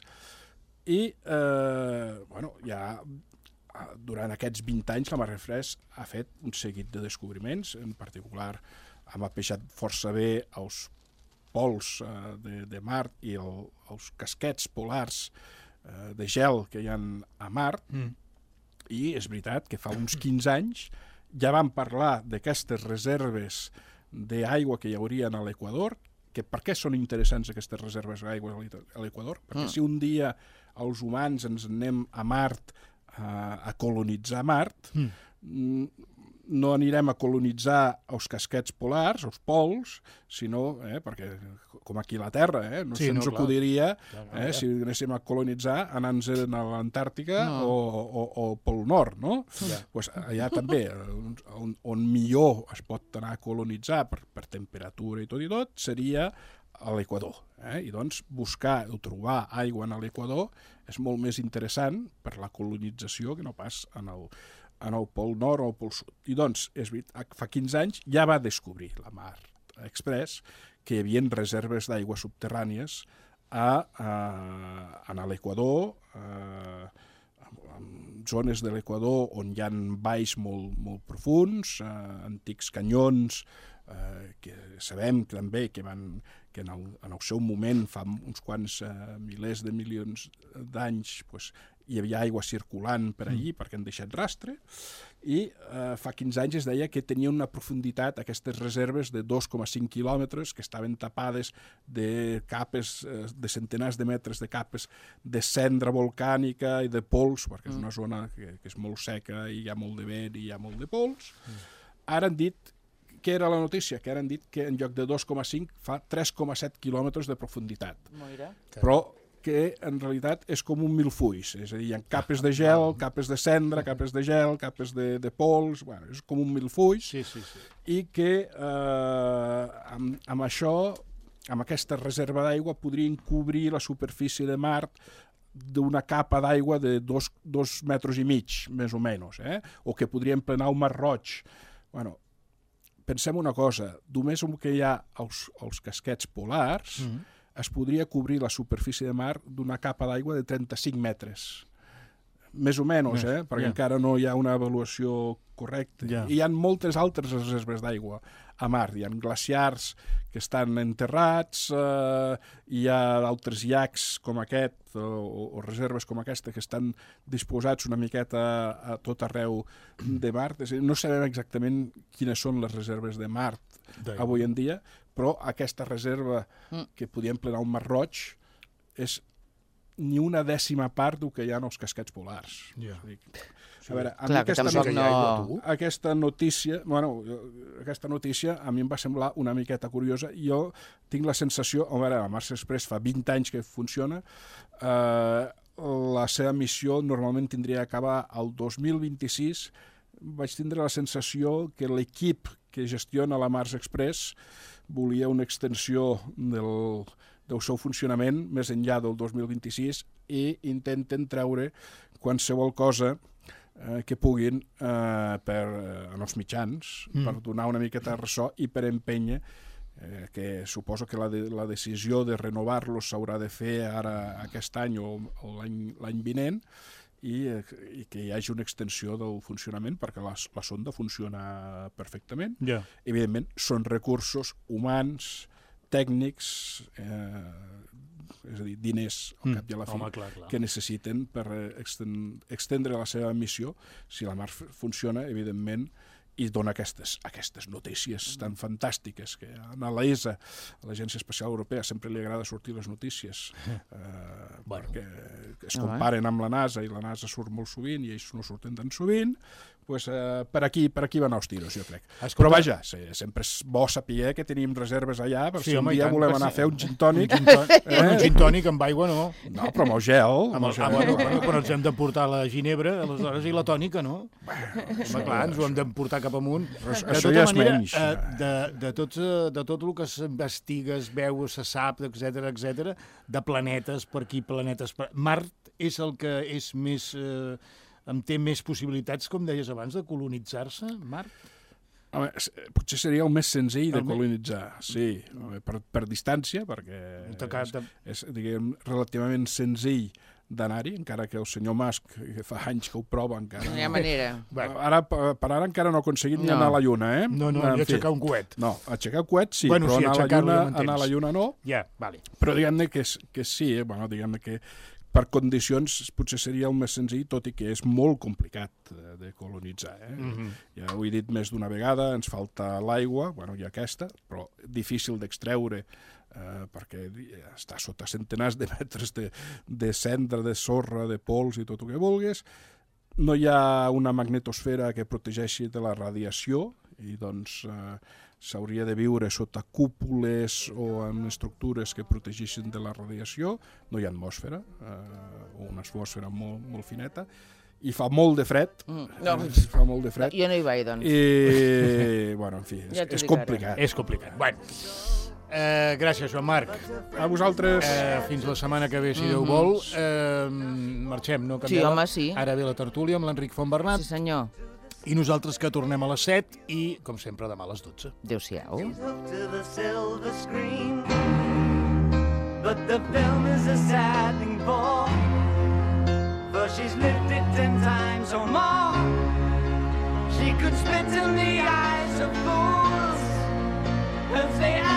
i eh, bueno, ja durant aquests vint anys la Mars Express ha fet un seguit de descobriments, en particular ha mapejat força bé els pols eh, de, de Mart i el, els casquets polars de gel que hi ha a Mart mm. i és veritat que fa uns quinze anys ja vam parlar d'aquestes reserves d'aigua que hi hauria a l'Equador, que per què són interessants aquestes reserves d'aigua a l'Equador? Perquè mm. si un dia els humans ens anem a Mart a, a colonitzar Mart, mm. no anirem a colonitzar els casquets polars, els pols, sinó, eh, perquè com aquí a la Terra, eh, no sí, se'ns no, acudiria, clar, clar, eh, si anéssim a colonitzar anant-nos a l'Antàrtica no. o, o, o al Pol Nord, no? Yeah. Pues allà també, on, on millor es pot anar a colonitzar per, per temperatura i tot i tot, seria a l'Equador. Eh? I doncs buscar o trobar aigua en l'Equador és molt més interessant per la colonització que no pas en el en el Pol Nord o el Pol Sud. I doncs, és veritat, fa quinze anys ja va descobrir la Mars Express que hi havia reserves d'aigua subterrànies a, a, a l'Equador, a, en zones de l'Equador on hi ha valls molt, molt profuns, a, antics canyons, eh, que sabem també que, van, que en, el, en el seu moment, fa uns quants eh, milers de milions d'anys, pues, hi havia aigua circulant per allí mm. perquè han deixat rastre, i eh, fa quinze anys es deia que tenia una profunditat, aquestes reserves, de dos coma cinc quilòmetres, que estaven tapades de capes, eh, de centenars de metres de capes de cendra volcànica i de pols, perquè és una zona que, que és molt seca i hi ha molt de vent i hi ha molt de pols. Mm. Ara han dit, què era la notícia? Que ara han dit que en lloc de dos coma cinc fa tres coma set quilòmetres de profunditat. Moira. Però que en realitat és com un milfulls, és a dir, hi ha capes de gel, capes de cendra, capes de gel, capes de, de pols, bueno, és com un milfulls, sí, sí, sí. I que eh, amb, amb això, amb aquesta reserva d'aigua, podrien cobrir la superfície de Mart d'una capa d'aigua de dos, dos metres i mig, més o menys, eh? O que podrien plenar el Mar Roig. Bueno, pensem una cosa, només amb que hi ha els, els casquets polars, mm-hmm. es podria cobrir la superfície de Mart d'una capa d'aigua de trenta-cinc metres. Més o menys, eh? Perquè yeah. encara no hi ha una avaluació correcta. Yeah. I hi ha moltes altres reserves d'aigua a Mart. Hi ha glaciars que estan enterrats, eh, hi ha altres llacs com aquest, o, o reserves com aquesta, que estan disposats una miqueta a, a tot arreu de Mart. És a dir, no sabem exactament quines són les reserves de Mart avui en dia, però aquesta reserva que podien plenar un Mar Roig és ni una dècima part del que hi ha en els casquets polars. Yeah. A veure, a Clar, mi aquesta, no... no... aquesta notícia, bueno, aquesta notícia a mi em va semblar una miqueta curiosa. Jo tinc la sensació, a veure, la Mars Express fa vint anys que funciona, eh, la seva missió normalment tindria que acabar el dos mil vint-i-sis. Vaig tindre la sensació que l'equip que gestiona la Mars Express volia una extensió del, del seu funcionament més enllà del dos mil vint-i-sis i intenten treure qualsevol cosa eh, que puguin eh, per, eh, en els mitjans mm. per donar una miqueta de ressò i per empènyer eh, que suposo que la, de, la decisió de renovar-los s'haurà de fer ara aquest any o, o l'any vinent i, i que hi hagi una extensió del funcionament perquè la, la sonda funciona perfectament. Yeah. Evidentment, són recursos humans, tècnics, eh, és a dir, diners, al cap i a la fi, mm. Home, clar, clar. que necessiten per extendre la seva missió. Si la Mars funciona, evidentment i dona aquestes, aquestes notícies tan fantàstiques que a l'E S A, a l'Agència Espacial Europea, sempre li agrada sortir les notícies eh, bueno. perquè es comparen amb la NASA i la NASA surt molt sovint i ells no surten tan sovint, pues, eh, per, aquí, per aquí van els tiros, jo crec. Escolta... Però vaja, sí, sempre és bo saber que tenim reserves allà, per sí, si un dia volem anar a fer un gin tònic. Un gin tònic, eh? un gin tònic amb aigua no. No, però amb el gel. Amb el, gel. Ah, bueno, bueno, però ens hem de portar la ginebra, aleshores, i la tònica, no? Bueno, Home, clar, ens ho hem d'emportar cap amunt. Però de això ja és manera, menys. Eh, de, de, tot, de tot el que s'investiga, es veu, se sap, etcètera, etcètera, de planetes per aquí, planetes per... Mart és el que és més... Eh, em té més possibilitats, com deies abans, de colonitzar-se, Mart? Home, potser seria el més senzill de colonitzar, sí, per, per distància, perquè és, és diguem, relativament senzill d'anar-hi, encara que el senyor Musk, que fa anys que ho prova, encara... No hi ha manera. Bueno, ara, per ara encara no ha aconseguit ni no. anar a la Lluna, eh? No, no, ni aixecar un coet. No, aixecar un coet sí, bueno, però sí, anar, a la lluna, anar a la Lluna no. Ja, yeah, vale. Però diguem-ne que, que sí, eh? bueno, diguem-ne que per condicions potser seria el més senzill, tot i que és molt complicat de colonitzar. Eh? Mm-hmm. Ja ho he dit més d'una vegada, ens falta l'aigua, bueno, hi ha aquesta, però difícil d'extreure, eh, perquè està sota centenars de metres de, de cendra, de sorra, de pols i tot el que vulguis. No hi ha una magnetosfera que protegeixi de la radiació, i doncs eh, s'hauria de viure sota cúpules o en estructures que protegeixin de la radiació. No hi ha atmosfera, eh, o una atmosfera molt, molt fineta, i fa molt de fred. Mm, no, fa molt de fred. Jo no hi vaig, doncs. I, bueno, en fi, és, ja és complicat. Ara. És complicat. Bueno, eh, gràcies, Joan Marc. A vosaltres. Eh, fins la setmana que ve, si Déu mm-hmm. vol. Eh, marxem, no? Sí, home, sí. Ara ve la tertúlia amb l'Enric Fontbernat. Sí, senyor. I nosaltres que tornem a les set i, com sempre, demà a les dotze. Adéu-siau. But the film is a sad thing for, for she's lived it ten times or more. She could spit in the eyes of fools if they